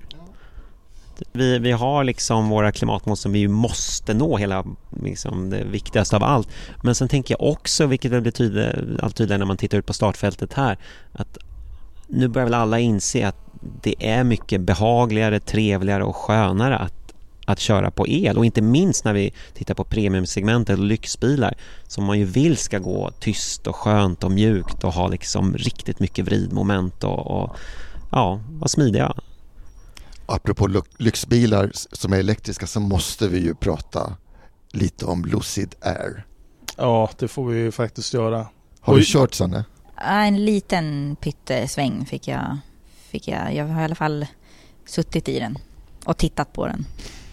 Vi, vi har liksom våra klimatmål som vi ju måste nå, hela liksom det viktigaste av allt. Men sen tänker jag också, vilket väl blir tydligt, allt tydligare när man tittar ut på startfältet här, att nu börjar väl alla inse att det är mycket behagligare, trevligare och skönare att att köra på el, och inte minst när vi tittar på premiumsegmentet och lyxbilar som man ju vill ska gå tyst och skönt och mjukt och ha liksom riktigt mycket vridmoment och, och ja, vara smidiga. Apropå lyxbilar som är elektriska så måste vi ju prata lite om Lucid Air. Ja, det får vi ju faktiskt göra. Har Oj. du kört, Sanne? En liten pyttesväng fick jag, fick jag. Jag har i alla fall suttit i den och tittat på den.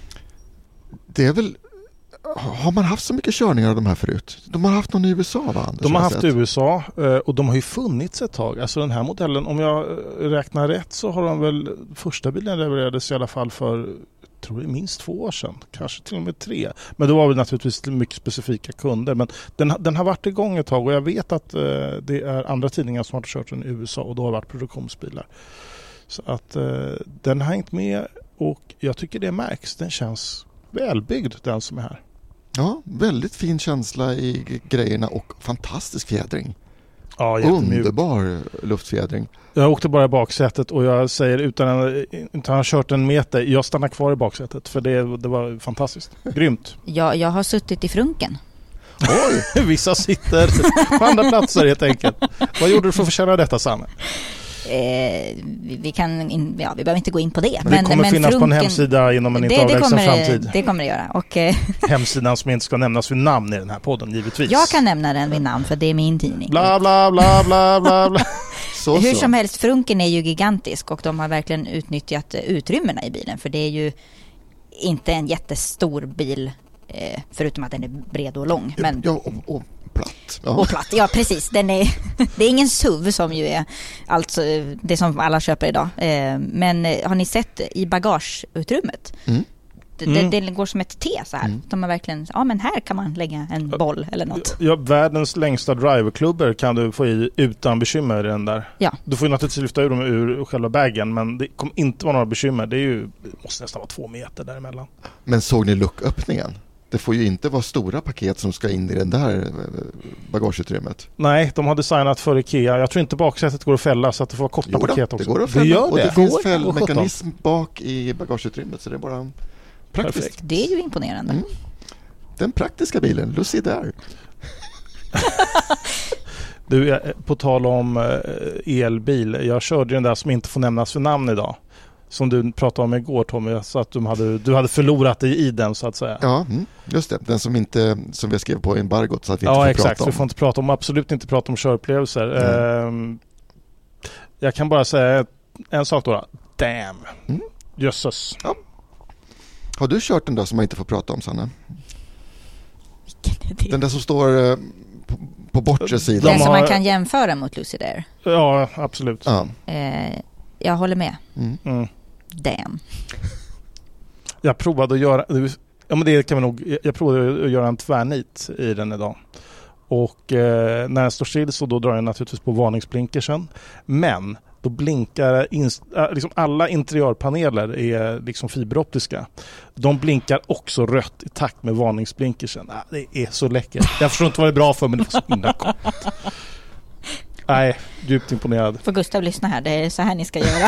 Det är väl, har man haft så mycket körningar av de här förut? De har haft någon i U S A, va, Anders? De har haft sett? i U S A och de har ju funnits ett tag. Alltså den här modellen, om jag räknar rätt så har de väl, första bilen levererades i alla fall för, tror jag, minst två år sedan. Kanske till och med tre. Men det var väl naturligtvis mycket specifika kunder. Men den, den har varit igång ett tag och jag vet att eh, det är andra tidningar som har kört den i U S A och då har varit produktionsbilar. Så att eh, den har hängt med och jag tycker det märks. Den känns välbyggd, den som är här. Ja, väldigt fin känsla i grejerna och fantastisk fjädring. Ja, jättemjuk. Underbar luftfjädring. Jag åkte bara i baksätet och jag säger utan att inte ha kört en meter, jag stannar kvar i baksätet för det, det var fantastiskt. Grymt. Jag, jag har suttit i frunken. Oj! Vissa sitter på andra platser helt enkelt. Vad gjorde du för att förtjäna detta, Sanne? Eh, vi, vi kan in, ja, vi behöver inte gå in på det. Men, men det kommer men finnas frunken, på en hemsida inom en inte avlägsen framtid. Det kommer det göra. Och, eh, hemsidan som inte ska nämnas vid namn i den här podden, givetvis. Jag kan nämna den vid namn för det är min tidning. Bla bla bla bla bla bla. Så, Hur så. som helst, frunken är ju gigantisk och de har verkligen utnyttjat utrymmena i bilen. För det är ju inte en jättestor bil, eh, förutom att den är bred och lång. Men... Ja, och, och platt. Ja. Och platt, ja precis. Den är, det är ingen S U V som ju är alltså det som alla köper idag. Eh, men har ni sett i bagageutrymmet? Mm. Det, Mm. det, det går som ett T så här. Mm. De har verkligen, ja men här kan man lägga en boll eller något. Ja, världens längsta driverklubbar kan du få i utan bekymmer i den där. Ja. Du får ju naturligtvis lyfta ur dem ur själva bagen, men det kommer inte vara några bekymmer. Det är ju, det måste nästan vara två meter däremellan. Men såg ni lucköppningen? det får ju inte vara stora paket som ska in i den där bagageutrymmet. Nej, de har designat för Ikea. Jag tror inte baksätet går att fälla så att det får vara korta Jo då, paket också. Det går att fälla. Det gör och det, det. det finns går. fällmekanism bak i bagageutrymmet så det är bara praktiskt. Perfekt. Det är ju imponerande. Mm. Den praktiska bilen, Lucy där. Du, på tal om elbil. Jag körde den där som inte får nämnas för namn idag. Som du pratade om igår, Tommy, så att du hade, du hade förlorat dig i den så att säga. Ja, just det. Den som inte som vi skrev på embargot så att vi inte ja, får exakt. prata om. Vi får inte prata om, absolut inte prata om körupplevelser. Mm. Jag kan bara säga en sak då. Damn. Mm. Jösses. Ja. Har du kört den där som man inte får prata om, Sanna? Den där som står på, på bortre sidan. Den som har... man kan jämföra mot Lucy Dare. Ja, absolut. Ja. Eh, jag håller med. Mm. Mm. Damn. Jag provade att göra ja, men det kan vi nog jag provade att göra en tvärnit i den idag. Och eh, när den står still så då drar jag naturligtvis på varningsblinkersen. Men då blinkar inst- äh, liksom alla interiörpaneler är liksom fiberoptiska. De blinkar också rött i takt med varningsblinkersen. Äh, det är så läckert. Jag förstår inte vad det är bra för, men det var så himla gott. Nej, djupt imponerad. Får Gustav lyssna här, det är så här ni ska göra.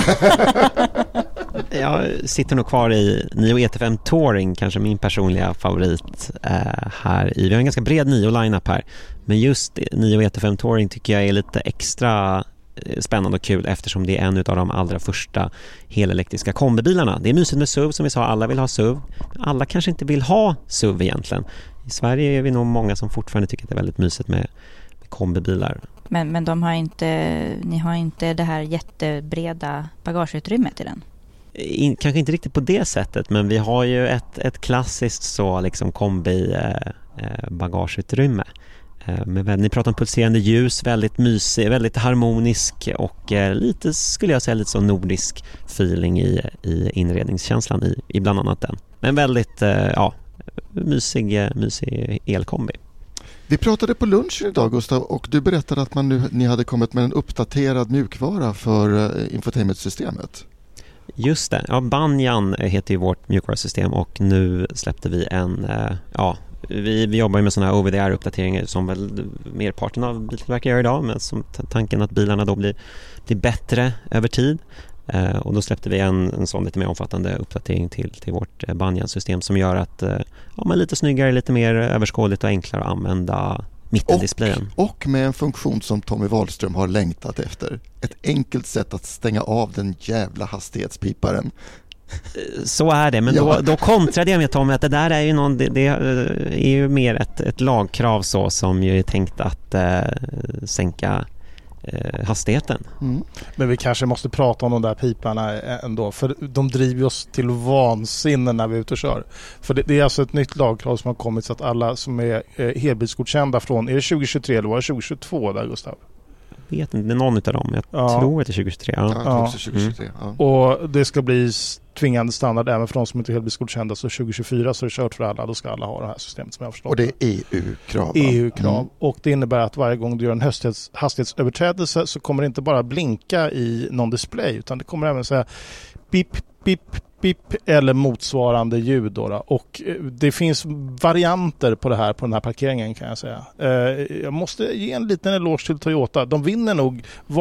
Jag sitter nog kvar i Nio E T fem Touring, kanske min personliga favorit eh, här i. Vi har en ganska bred Nio-lineup här, men just Nio E T fem Touring tycker jag är lite extra spännande och kul eftersom det är en av de allra första helelektriska kombibilarna. Det är mysigt med S U V som vi sa, alla vill ha S U V. Alla kanske inte vill ha S U V egentligen. I Sverige är vi nog många som fortfarande tycker att det är väldigt mysigt med, med kombibilar. Men, men de har inte, ni har inte det här jättebreda bagageutrymmet i den? In, kanske inte riktigt på det sättet, men vi har ju ett, ett klassiskt så liksom kombi eh, bagageutrymme. Eh, med, ni pratar om pulserande ljus, väldigt mysig, väldigt harmonisk och eh, lite, skulle jag säga, lite så nordisk feeling i, i inredningskänslan i, i bland annat den. Men väldigt eh, ja, mysig, mysig elkombi. Vi pratade på lunch idag, Gustav, och du berättade att man nu, ni hade kommit med en uppdaterad mjukvara för uh, infotainmentsystemet. Just det. Ja, Banyan heter ju vårt mjukvarusystem och nu släppte vi en... Uh, ja, vi, vi jobbar ju med sådana här O V D R-uppdateringar som väl merparten av biltillverkare gör idag, men som t- tanken att bilarna då blir, blir bättre över tid. Uh, och då släppte vi en, en sån lite mer omfattande uppdatering till, till vårt uh, Banyan-system som gör att uh, ja, men lite snyggare, lite mer överskådligt och enklare att använda mittendisplayen. Och, och med en funktion som Tommy Wahlström har längtat efter. Ett enkelt sätt att stänga av den jävla hastighetspiparen. Så är det, men ja. då, då kontrade jag med Tommy att det där är ju, någon, det, det är ju mer ett, ett lagkrav så som ju är tänkt att uh, sänka Eh, hastigheten. Mm. Men vi kanske måste prata om de där piparna ändå, för de driver oss till vansinne när vi är ute och kör. För det, det är alltså ett nytt lagkrav som har kommit så att alla som är eh, helbilsgodkända från, är det tjugo tjugotre eller var det tjugo tjugotvå där, Gustav? Jag vet inte, det är någon av dem. Jag ja. tror att det är tjugo tjugotre. Ja, ja, också tjugo tjugotre. Mm. Ja. Och det ska bli tvingande standard även för de som inte är helbilsgodkända, så tjugo tjugofyra så är det kört för alla, då ska alla ha det här systemet som jag förstår. Och det är E U-krav. E U-krav. Mm. Och det innebär att varje gång du gör en hastighets, hastighetsöverträdelse så kommer det inte bara blinka i någon display, utan det kommer även säga pip, pip, pip eller motsvarande ljud då, då. Och det finns varianter på det här på den här parkeringen, kan jag säga. Eh, jag måste ge en liten eloge till Toyota. De vinner nog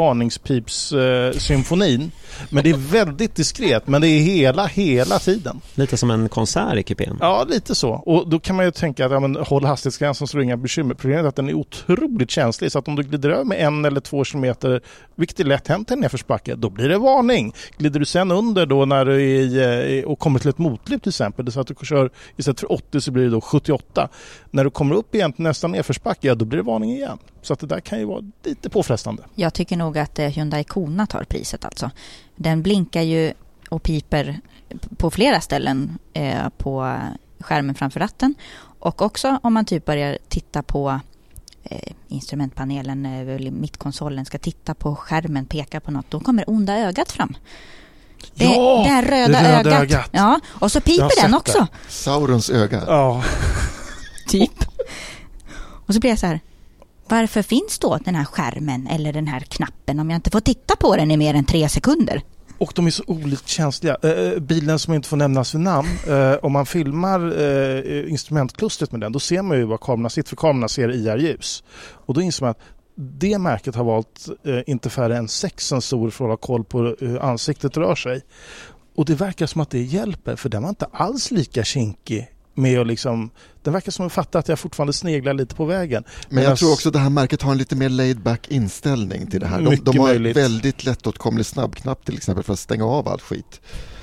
varningspips-symfonin, eh, men det är väldigt diskret, men det är hela, hela tiden. Lite som en konsert i kupén. Ja, lite så. Och då kan man ju tänka att ja, men, håll hastighetsgränsen så är det inga bekymmer. Problemet är att den är otroligt känslig, så att om du glider över med en eller två kilometer, vilket är lätt hänt i en nedförsbacke, då blir det varning. Glider du sen under då när du är i och kommer till ett motlut till exempel, så att du kör istället för åttio så blir det då sjuttioåtta. När du kommer upp igen till nästan nedförsbacke, ja, då blir det varning igen. Så att det där kan ju vara lite påfrestande. Jag tycker nog att Hyundai Kona tar priset alltså. Den blinkar ju och piper på flera ställen eh, på skärmen framför ratten. Och också om man typ börjar titta på eh, instrumentpanelen, eh, mittkonsolen, ska titta på skärmen, peka på något, då kommer onda ögat fram. Det, ja, det här röda, det röda ögat. ögat. Ja, och så piper den också. Det. Saurons öga. Ja. Typ. Och så blir jag så här, varför finns då den här skärmen eller den här knappen om jag inte får titta på den i mer än tre sekunder? Och de är så olikt känsliga. Eh, bilen som inte får nämnas vid namn, eh, om man filmar eh, instrumentklustret med den, då ser man ju vad kamerorna sitter, för kamerorna ser I R-ljus. Och då inser man att det märket har valt eh, inte färre än sex sensorer för att hålla koll på hur eh, ansiktet rör sig. Och det verkar som att det hjälper, för den var inte alls lika kinkig med att liksom, den verkar som att fatta att jag fortfarande sneglar lite på vägen. Men jag, jag tror också att det här märket har en lite mer laid back inställning till det här. De, de har möjligt. en väldigt lättåtkomlig snabbknapp till exempel för att stänga av all skit.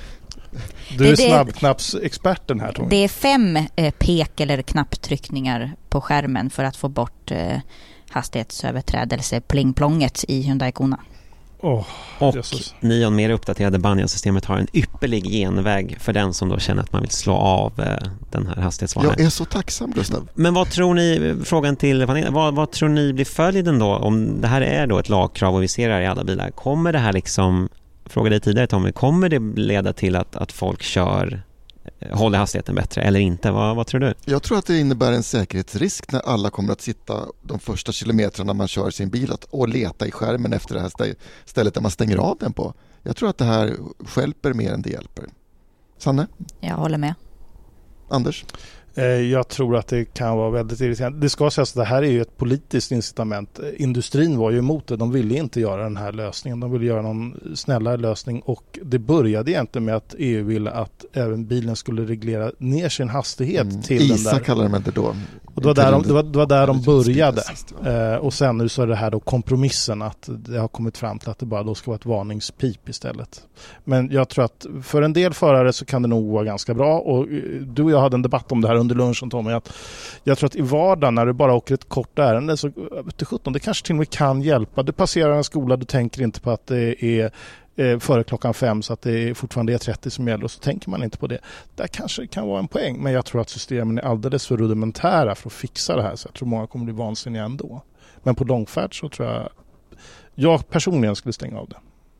Du är snabbknappsexperten här, Tommy. Det är fem eh, pek- eller knapptryckningar på skärmen för att få bort eh, hastighetsöverträdelse plingplonget i Hyundai Kona. Oh, och Jesus. Nion mer uppdaterade Banjo-systemet har en ypperlig genväg för den som då känner att man vill slå av eh, den här hastighetsvarningen. Jag är så tacksam, Gustav. Men vad tror ni, frågan till vad, vad tror ni blir följden då om det här är då ett lagkrav och vi ser det här i alla bilar? Kommer det här liksom, fråga dig tidigare Tommy, kommer det leda till att, att folk kör håller hastigheten bättre eller inte? Vad, vad tror du? Jag tror att det innebär en säkerhetsrisk när alla kommer att sitta de första kilometrarna man kör sin bil och leta i skärmen efter det här stället där man stänger av den på. Jag tror att det här stjälper mer än det hjälper. Sanne? Jag håller med. Anders? Jag tror att det kan vara väldigt irriterande. Det ska sägas att det här är ju ett politiskt incitament. Industrin var ju emot det. De ville inte göra den här lösningen. De ville göra någon snällare lösning. Och det började egentligen med att E U ville att även bilen skulle reglera ner sin hastighet mm. till Isa den där. Isa kallar de det då. Och det var där de, det var, det var där de började. Eh, och sen nu så är det här då kompromissen att det har kommit fram till att det bara då ska vara ett varningspip istället. Men jag tror att för en del förare så kan det nog vara ganska bra. Och du och jag hade en debatt om det här under lunchen, Tommy, att jag tror att i vardagen när du bara åker ett kort ärende så till sjutton, det kanske till och med kan hjälpa. Du passerar en skola, du tänker inte på att det är eh, före klockan fem så att det är fortfarande är trettio som gäller och så tänker man inte på det. Där kanske det kan vara en poäng, men jag tror att systemen är alldeles för rudimentära för att fixa det här, så jag tror många kommer bli vansinniga ändå. Men på långfärd så tror jag jag personligen skulle stänga av det.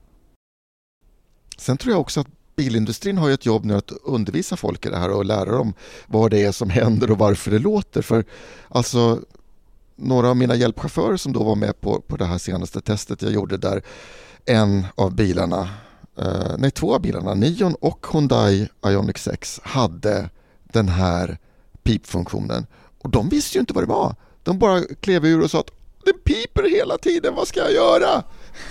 Sen tror jag också att bilindustrin har ju ett jobb nu att undervisa folk i det här och lära dem vad det är som händer och varför det låter. För alltså några av mina hjälpchaufförer som då var med på, på det här senaste testet jag gjorde där en av bilarna, eh, nej två av bilarna, Nion och Hyundai Ioniq sex hade den här pipfunktionen. Och de visste ju inte vad det var. De bara klev ur och sa att det piper hela tiden, vad ska jag göra?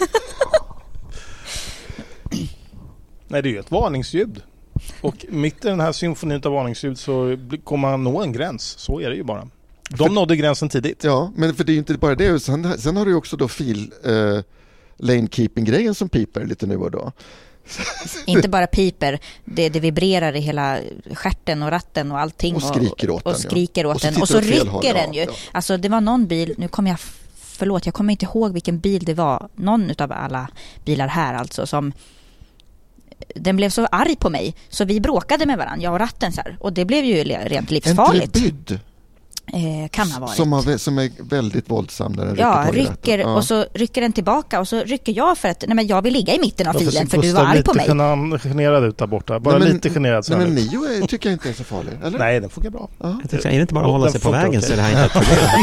Nej, det är ju ett varningsljud. Och mitt i den här symfonin av varningsljud så kommer man nå en gräns. Så är det ju bara. De för, nådde gränsen tidigt. Ja, men för det är ju inte bara det. Sen, sen har du ju också då fil eh, lane keeping-grejen som piper lite nu och då. Inte bara piper, det, det vibrerar i hela stjärten och ratten och allting. Och skriker åt och, den. Och, skriker ja. åt och så, den. Och så rycker håll, den ju. Ja, ja. Alltså det var någon bil, nu kommer jag, förlåt, jag kommer inte ihåg vilken bil det var. Någon av alla bilar här alltså som den blev så arg på mig så vi bråkade med varandra, jag och ratten så här. Och det blev ju rent livsfarligt. En trebydd eh, kan ha varit. Som, har, som är väldigt våldsam när den ja, rycker, rycker ja. Och så rycker den tillbaka och så rycker jag för att nej, men jag vill ligga i mitten av filen för du var arg på mig. Jag generad ut där borta. Bara nej, men, lite generad. Nej, men Nio är, tycker jag inte är så farlig, eller? Nej, den funkar bra. Ja. Jag tycker, är det inte bara att hålla sig på vägen okay. Så är det här inte ett problem.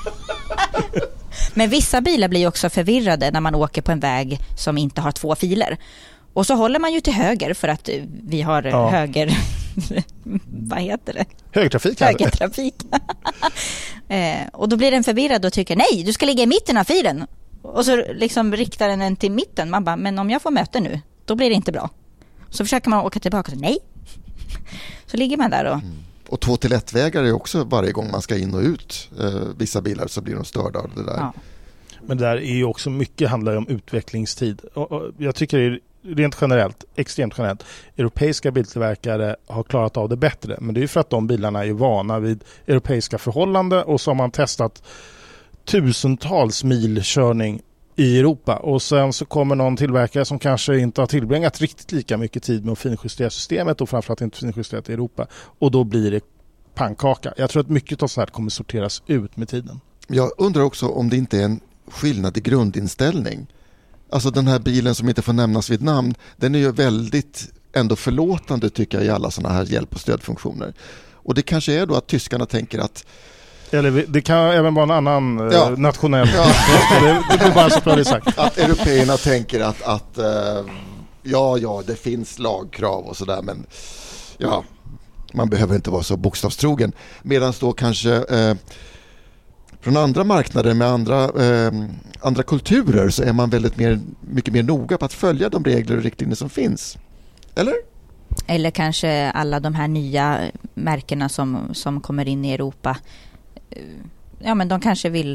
Men vissa bilar blir ju också förvirrade när man åker på en väg som inte har två filer. Och så håller man ju till höger för att vi har ja. höger... Vad heter det? Högertrafik. Högertrafik. eh, och då blir den förvirrad och tycker nej, du ska ligga i mitten av filen. Och så liksom riktar den den till mitten. Man bara, men om jag får möte nu, då blir det inte bra. Så försöker man åka tillbaka och nej. Så ligger man där och... Mm. Och två till ett-vägar är också varje gång man ska in och ut. Eh, vissa bilar så blir de störda av det där. Ja. Men det där är ju också mycket handlar om utvecklingstid. Och, och jag tycker det är rent generellt, extremt generellt, europeiska biltillverkare har klarat av det bättre. Men det är ju för att de bilarna är vana vid europeiska förhållanden och så har man testat tusentals mil körning i Europa. Och sen så kommer någon tillverkare som kanske inte har tillbringat riktigt lika mycket tid med att finjustera systemet och framförallt inte finjusterat i Europa. Och då blir det pannkaka. Jag tror att mycket av så här kommer sorteras ut med tiden. Jag undrar också om det inte är en skillnad i grundinställning. Alltså den här bilen som inte får nämnas vid namn, den är ju väldigt ändå förlåtande tycker jag i alla sådana här hjälp- och stödfunktioner. Och det kanske är då att tyskarna tänker att eller det kan även vara en annan ja. eh, nationell ja. det, det blir bara så bra det sagt. Att européerna tänker att, att eh, Ja, ja, det finns lagkrav och sådär, men ja, man behöver inte vara så bokstavstrogen. Medan då kanske eh, från andra marknader med andra, eh, andra kulturer så är man väldigt mer, mycket mer noga på att följa de regler och riktlinjer som finns. Eller? Eller kanske alla de här nya märkena som, som kommer in i Europa. Ja, men de kanske vill,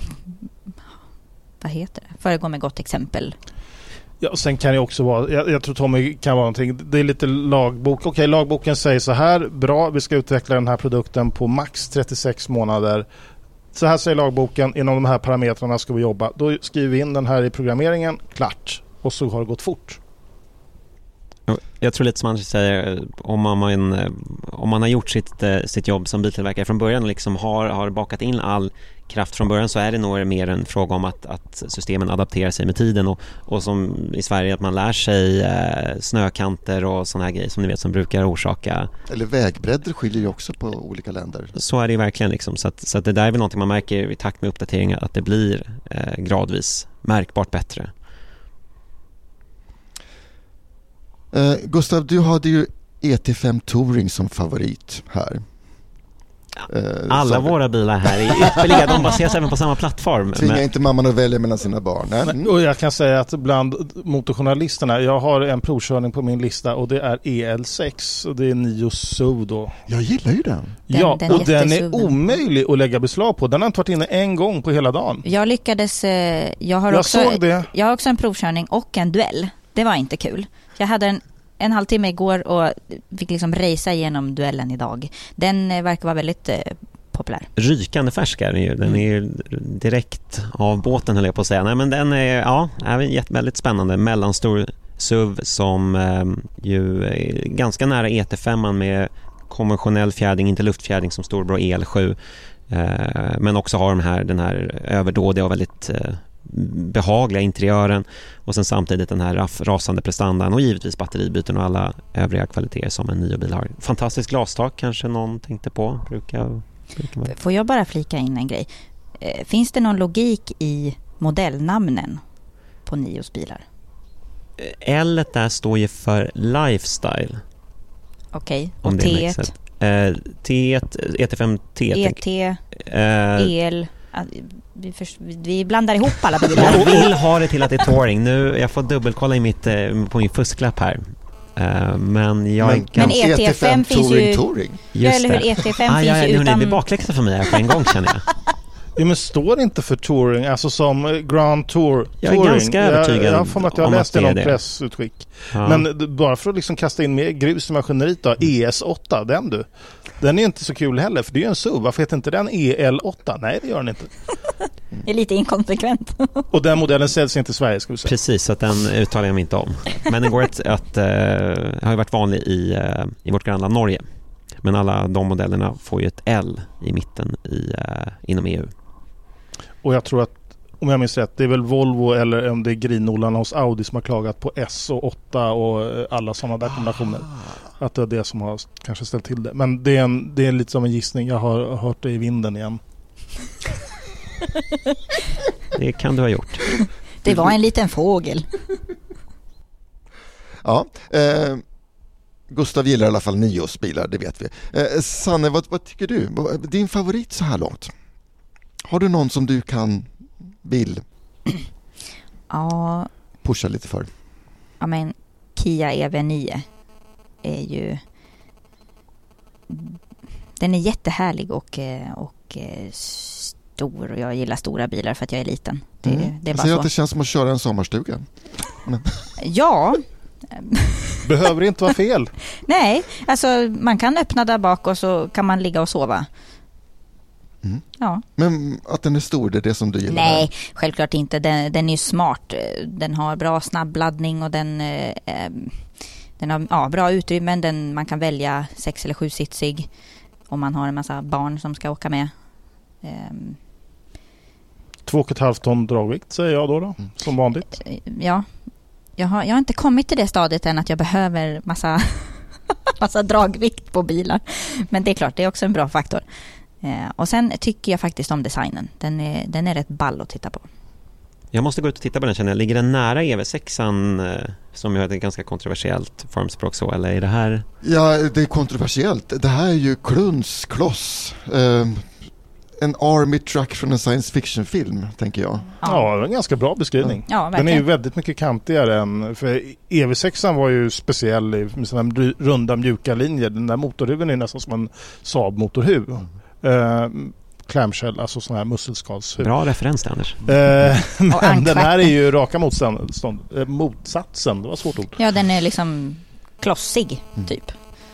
vad heter det? Föregå med gott exempel. Ja, och sen kan det också vara, jag, jag tror Tommy kan vara någonting, det är lite lagbok. Okej, lagboken säger så här, bra, vi ska utveckla den här produkten på max trettiosex månader. Så här säger lagboken, inom de här parametrarna ska vi jobba. Då skriver vi in den här i programmeringen, klart. Och så har det gått fort. Jag tror lite som man säger, om man, om man har gjort sitt, sitt jobb som biltillverkare från början och liksom har, har bakat in all kraft från början, så är det nog mer en fråga om att, att systemen adapterar sig med tiden och, och som i Sverige att man lär sig eh, snökanter och sådana här grejer som ni vet som brukar orsaka. Eller vägbredder skiljer ju också på olika länder. Så är det ju verkligen liksom, så, att, så att det där är väl någonting man märker i takt med uppdateringar att det blir eh, gradvis märkbart bättre. Uh, Gustav, du hade ju E T fem Touring som favorit här. Ja. Uh, Alla våra bilar här är ypperliga, de baseras även på samma plattform. Tvinga inte mamman att välja mellan sina barn. Mm. Och jag kan säga att bland motorjournalisterna, jag har en provkörning på min lista och det är E L sex och det är Nio S U V då. Jag gillar ju den. den ja, den och den är omöjlig att lägga beslag på. Den har inte varit inne en gång på hela dagen. Jag lyckades, jag har, jag också, såg det. jag har också en provkörning och en duell. Det var inte kul. Jag hade en, en halvtimme igår och fick liksom racea igenom duellen idag. Den eh, verkar vara väldigt eh, populär. Rykande färsk är den ju. Den är ju direkt av båten höll jag på att säga. Nej, men den är, ja, är väldigt spännande. Mellanstor S U V som eh, ju är ganska nära E T fem med konventionell fjädring, inte luftfjädring som Storebror E L sju. Eh, men också har de här, den här överdådiga och väldigt eh, behagliga interiören och sen samtidigt den här rasande prestandan och givetvis batteribyten och alla övriga kvaliteter som en ny bil har. Fantastisk glastak kanske någon tänkte på. Brukar, brukar Får jag bara flika in en grej? Eh, finns det någon logik i modellnamnen på Nios bilar? L där står ju för lifestyle. Okej, okay. Och T ett? Eh, T ett, E T fem T ett. E T, eh, E L... Vi, för, vi blandar ihop alla bilar. Jag vill ha det till att det är touring. Nu, jag får dubbelkolla i mitt, på min fusklapp här. Uh, men jag men, men E T fem finns ju... touring. Ja, eller hur? E T fem ah, finns ja, ja, ju nu, utan... Det är bakläxa för mig här på en gång känner jag. Ja, men står det inte för touring, alltså som Grand Tour? Jag är touring. ganska övertygad. Jag, jag får att jag läste någon det. pressutskick. Ja. Men bara för att liksom kasta in mer grus i maskineriet då, E S åtta, den du. Den är inte så kul heller, för det är ju en S U V. Varför heter inte den E L åtta? Nej, det gör den inte. Det är lite inkonsekvent. Och den modellen säljs inte i Sverige, ska vi säga. Precis, så att den uttalar jag mig inte om. Men den går att, att uh, har ju varit vanlig i, uh, i vårt grannland Norge. Men alla de modellerna får ju ett L i mitten i, uh, inom E U. Och jag tror att, om jag minns rätt, det är väl Volvo eller om det är grinollarna hos Audi som har klagat på S och åtta och alla sådana där kombinationer. Ah. Att det är det som har kanske ställt till det. Men det är, en, det är lite som en gissning. Jag har hört det i vinden igen. Det kan du ha gjort. Det var en liten fågel. Ja, eh, Gustav gillar i alla fall Nios bilar, det vet vi. Eh, Sanne, vad, vad tycker du? Din favorit så här långt? Har du någon som du kan, vill ja, pusha lite för? Ja, men Kia E V nio är ju... Den är jättehärlig och, och stor. Och jag gillar stora bilar för att jag är liten. Det, mm. det är jag bara säger så. att det känns som att köra en sommarstuga. Men. Ja. Behöver det inte vara fel. Nej, alltså man kan öppna där bak och så kan man ligga och sova. Mm. Ja. Men att den är stor, det är det som du gillar? Nej, självklart inte. Den, den är smart. Den har bra snabbladdning och den, eh, den har ja, bra utrymmen. Den, man kan välja sex eller sju sitsig om man har en massa barn som ska åka med. Um, Två och ett halvt ton dragvikt säger jag då, då som vanligt. Ja, jag har, jag har inte kommit till det stadiet än att jag behöver massa, massa dragvikt på bilar. Men det är klart, det är också en bra faktor. Eh, och sen tycker jag faktiskt om designen. Den är, den är rätt ball att titta på. Jag måste gå ut och titta på den, känner jag. Ligger den nära E V sex som är ett ganska kontroversiellt formspråk så, eller är det här? Ja, det är kontroversiellt. Det här är ju Kluns kloss. Eh, en army truck från en science fiction-film, tänker jag. Ja, det var en ganska bra beskrivning. Ja, den är ju väldigt mycket kantigare än... För E V sex var ju speciell med sina runda mjuka linjer. Den där motorhuven är nästan som en Saab-motorhuv. Eh, clamshell, alltså sån här musselskalshuv. Bra referens där, Anders. Eh, men den här är ju raka motstånd, stånd, eh, motsatsen. Det var svårt ord. Ja, den är liksom klossig, mm. typ.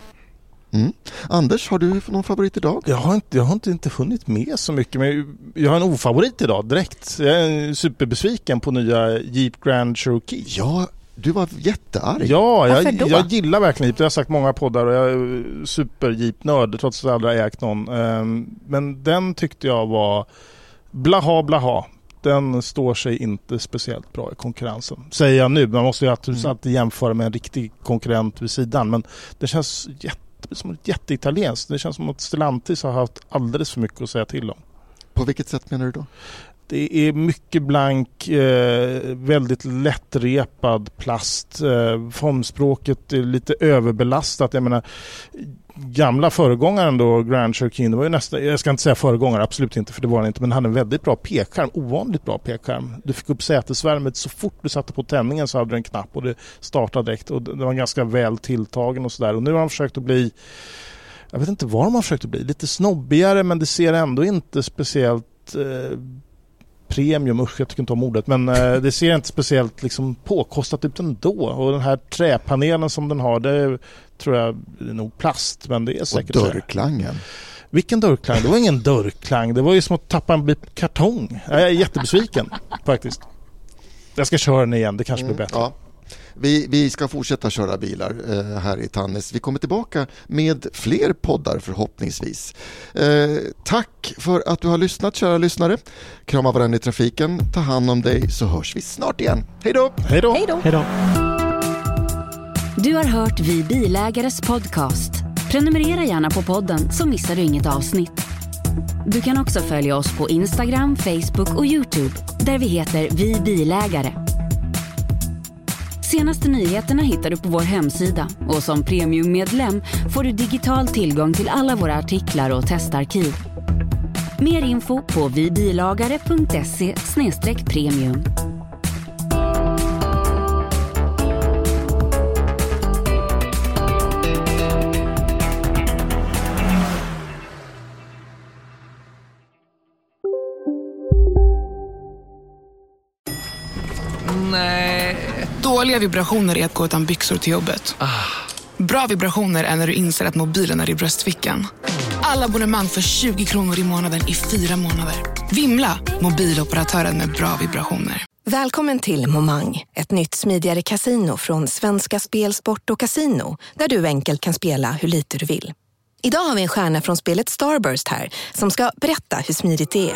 Mm. Anders, har du någon favorit idag? Jag har inte, jag har inte, inte funnit med så mycket, men jag har en ofavorit idag direkt. Jag är superbesviken på nya Jeep Grand Cherokee. Ja, du var jättearg. Ja, jag, jag gillar verkligen Jeep. Det har jag sagt många poddar och jag är super Jeep-nörd trots att jag aldrig har ägt någon. Men den tyckte jag var blaha blaha. Den står sig inte speciellt bra i konkurrensen. Säger jag nu, man måste ju alltid, alltid jämföra med en riktig konkurrent vid sidan. Men det känns jätte som ett jätteitalienskt. Det känns som att Stellantis har haft alldeles för mycket att säga till om. På vilket sätt menar du då? Det är mycket blank, eh, väldigt lättrepad plast. Eh, formspråket är lite överbelastat. Jag menar, gamla föregångaren då, Grand Cherokee, det var ju nästan, jag ska inte säga föregångare, absolut inte, för det var den inte, men han hade en väldigt bra pekskärm, ovanligt bra pekskärm. Du fick upp sätesvärmet så fort du satte på tändningen så hade du en knapp och det startade direkt och det var ganska väl tilltagen och sådär. Och nu har de försökt att bli, jag vet inte vad de har försökt att bli, lite snobbigare, men det ser ändå inte speciellt eh, premium, usch jag tycker inte om ordet, men eh, det ser inte speciellt liksom påkostat ut ändå. Och den här träpanelen som den har, det tror jag är nog plast, men det är säkert. Och dörrklangen. Vilken dörrklang? Det var ingen dörrklang, det var ju som att tappa en bit kartong. Jag är jättebesviken faktiskt. Jag ska köra den igen, det kanske blir bättre. Mm, ja. Vi, vi ska fortsätta köra bilar eh, här i Tannes. Vi kommer tillbaka med fler poddar förhoppningsvis. Eh, tack för att du har lyssnat, kära lyssnare. Krama varandra i trafiken, ta hand om dig, så hörs vi snart igen. Hej då! Hej då! Hej då! Hej då! Du har hört Vi Bilägares podcast. Prenumerera gärna på podden så missar du inget avsnitt. Du kan också följa oss på Instagram, Facebook och YouTube där vi heter Vi Bilägare. Senaste nyheterna hittar du på vår hemsida och som premiummedlem får du digital tillgång till alla våra artiklar och testarkiv. Mer info på vibilagare punkt se slash premium. Nej. Dåliga vibrationer är att gå utan byxor till jobbet. Ah. Bra vibrationer är när du inser att mobilen är i bröstfickan. Alla abonnemang för tjugo kronor i månaden i fyra månader. Vimla, mobiloperatören med bra vibrationer. Välkommen till Momang, ett nytt smidigare casino från Svenska Spel, Sport och Casino, där du enkelt kan spela hur lite du vill. Idag har vi en stjärna från spelet Starburst här som ska berätta hur smidigt det är.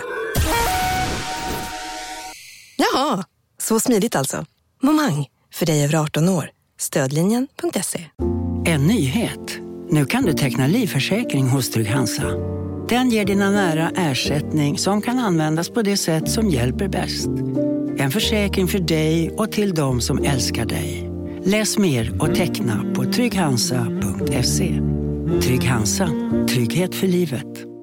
Jaha, så smidigt alltså. Momang, för dig över arton år. Stödlinjen punkt se. En nyhet. Nu kan du teckna livförsäkring hos Trygg-Hansa. Den ger dina nära ersättning som kan användas på det sätt som hjälper bäst. En försäkring för dig och till de som älskar dig. Läs mer och teckna på trygg hansa punkt se. Trygg-Hansa. Trygghet för livet.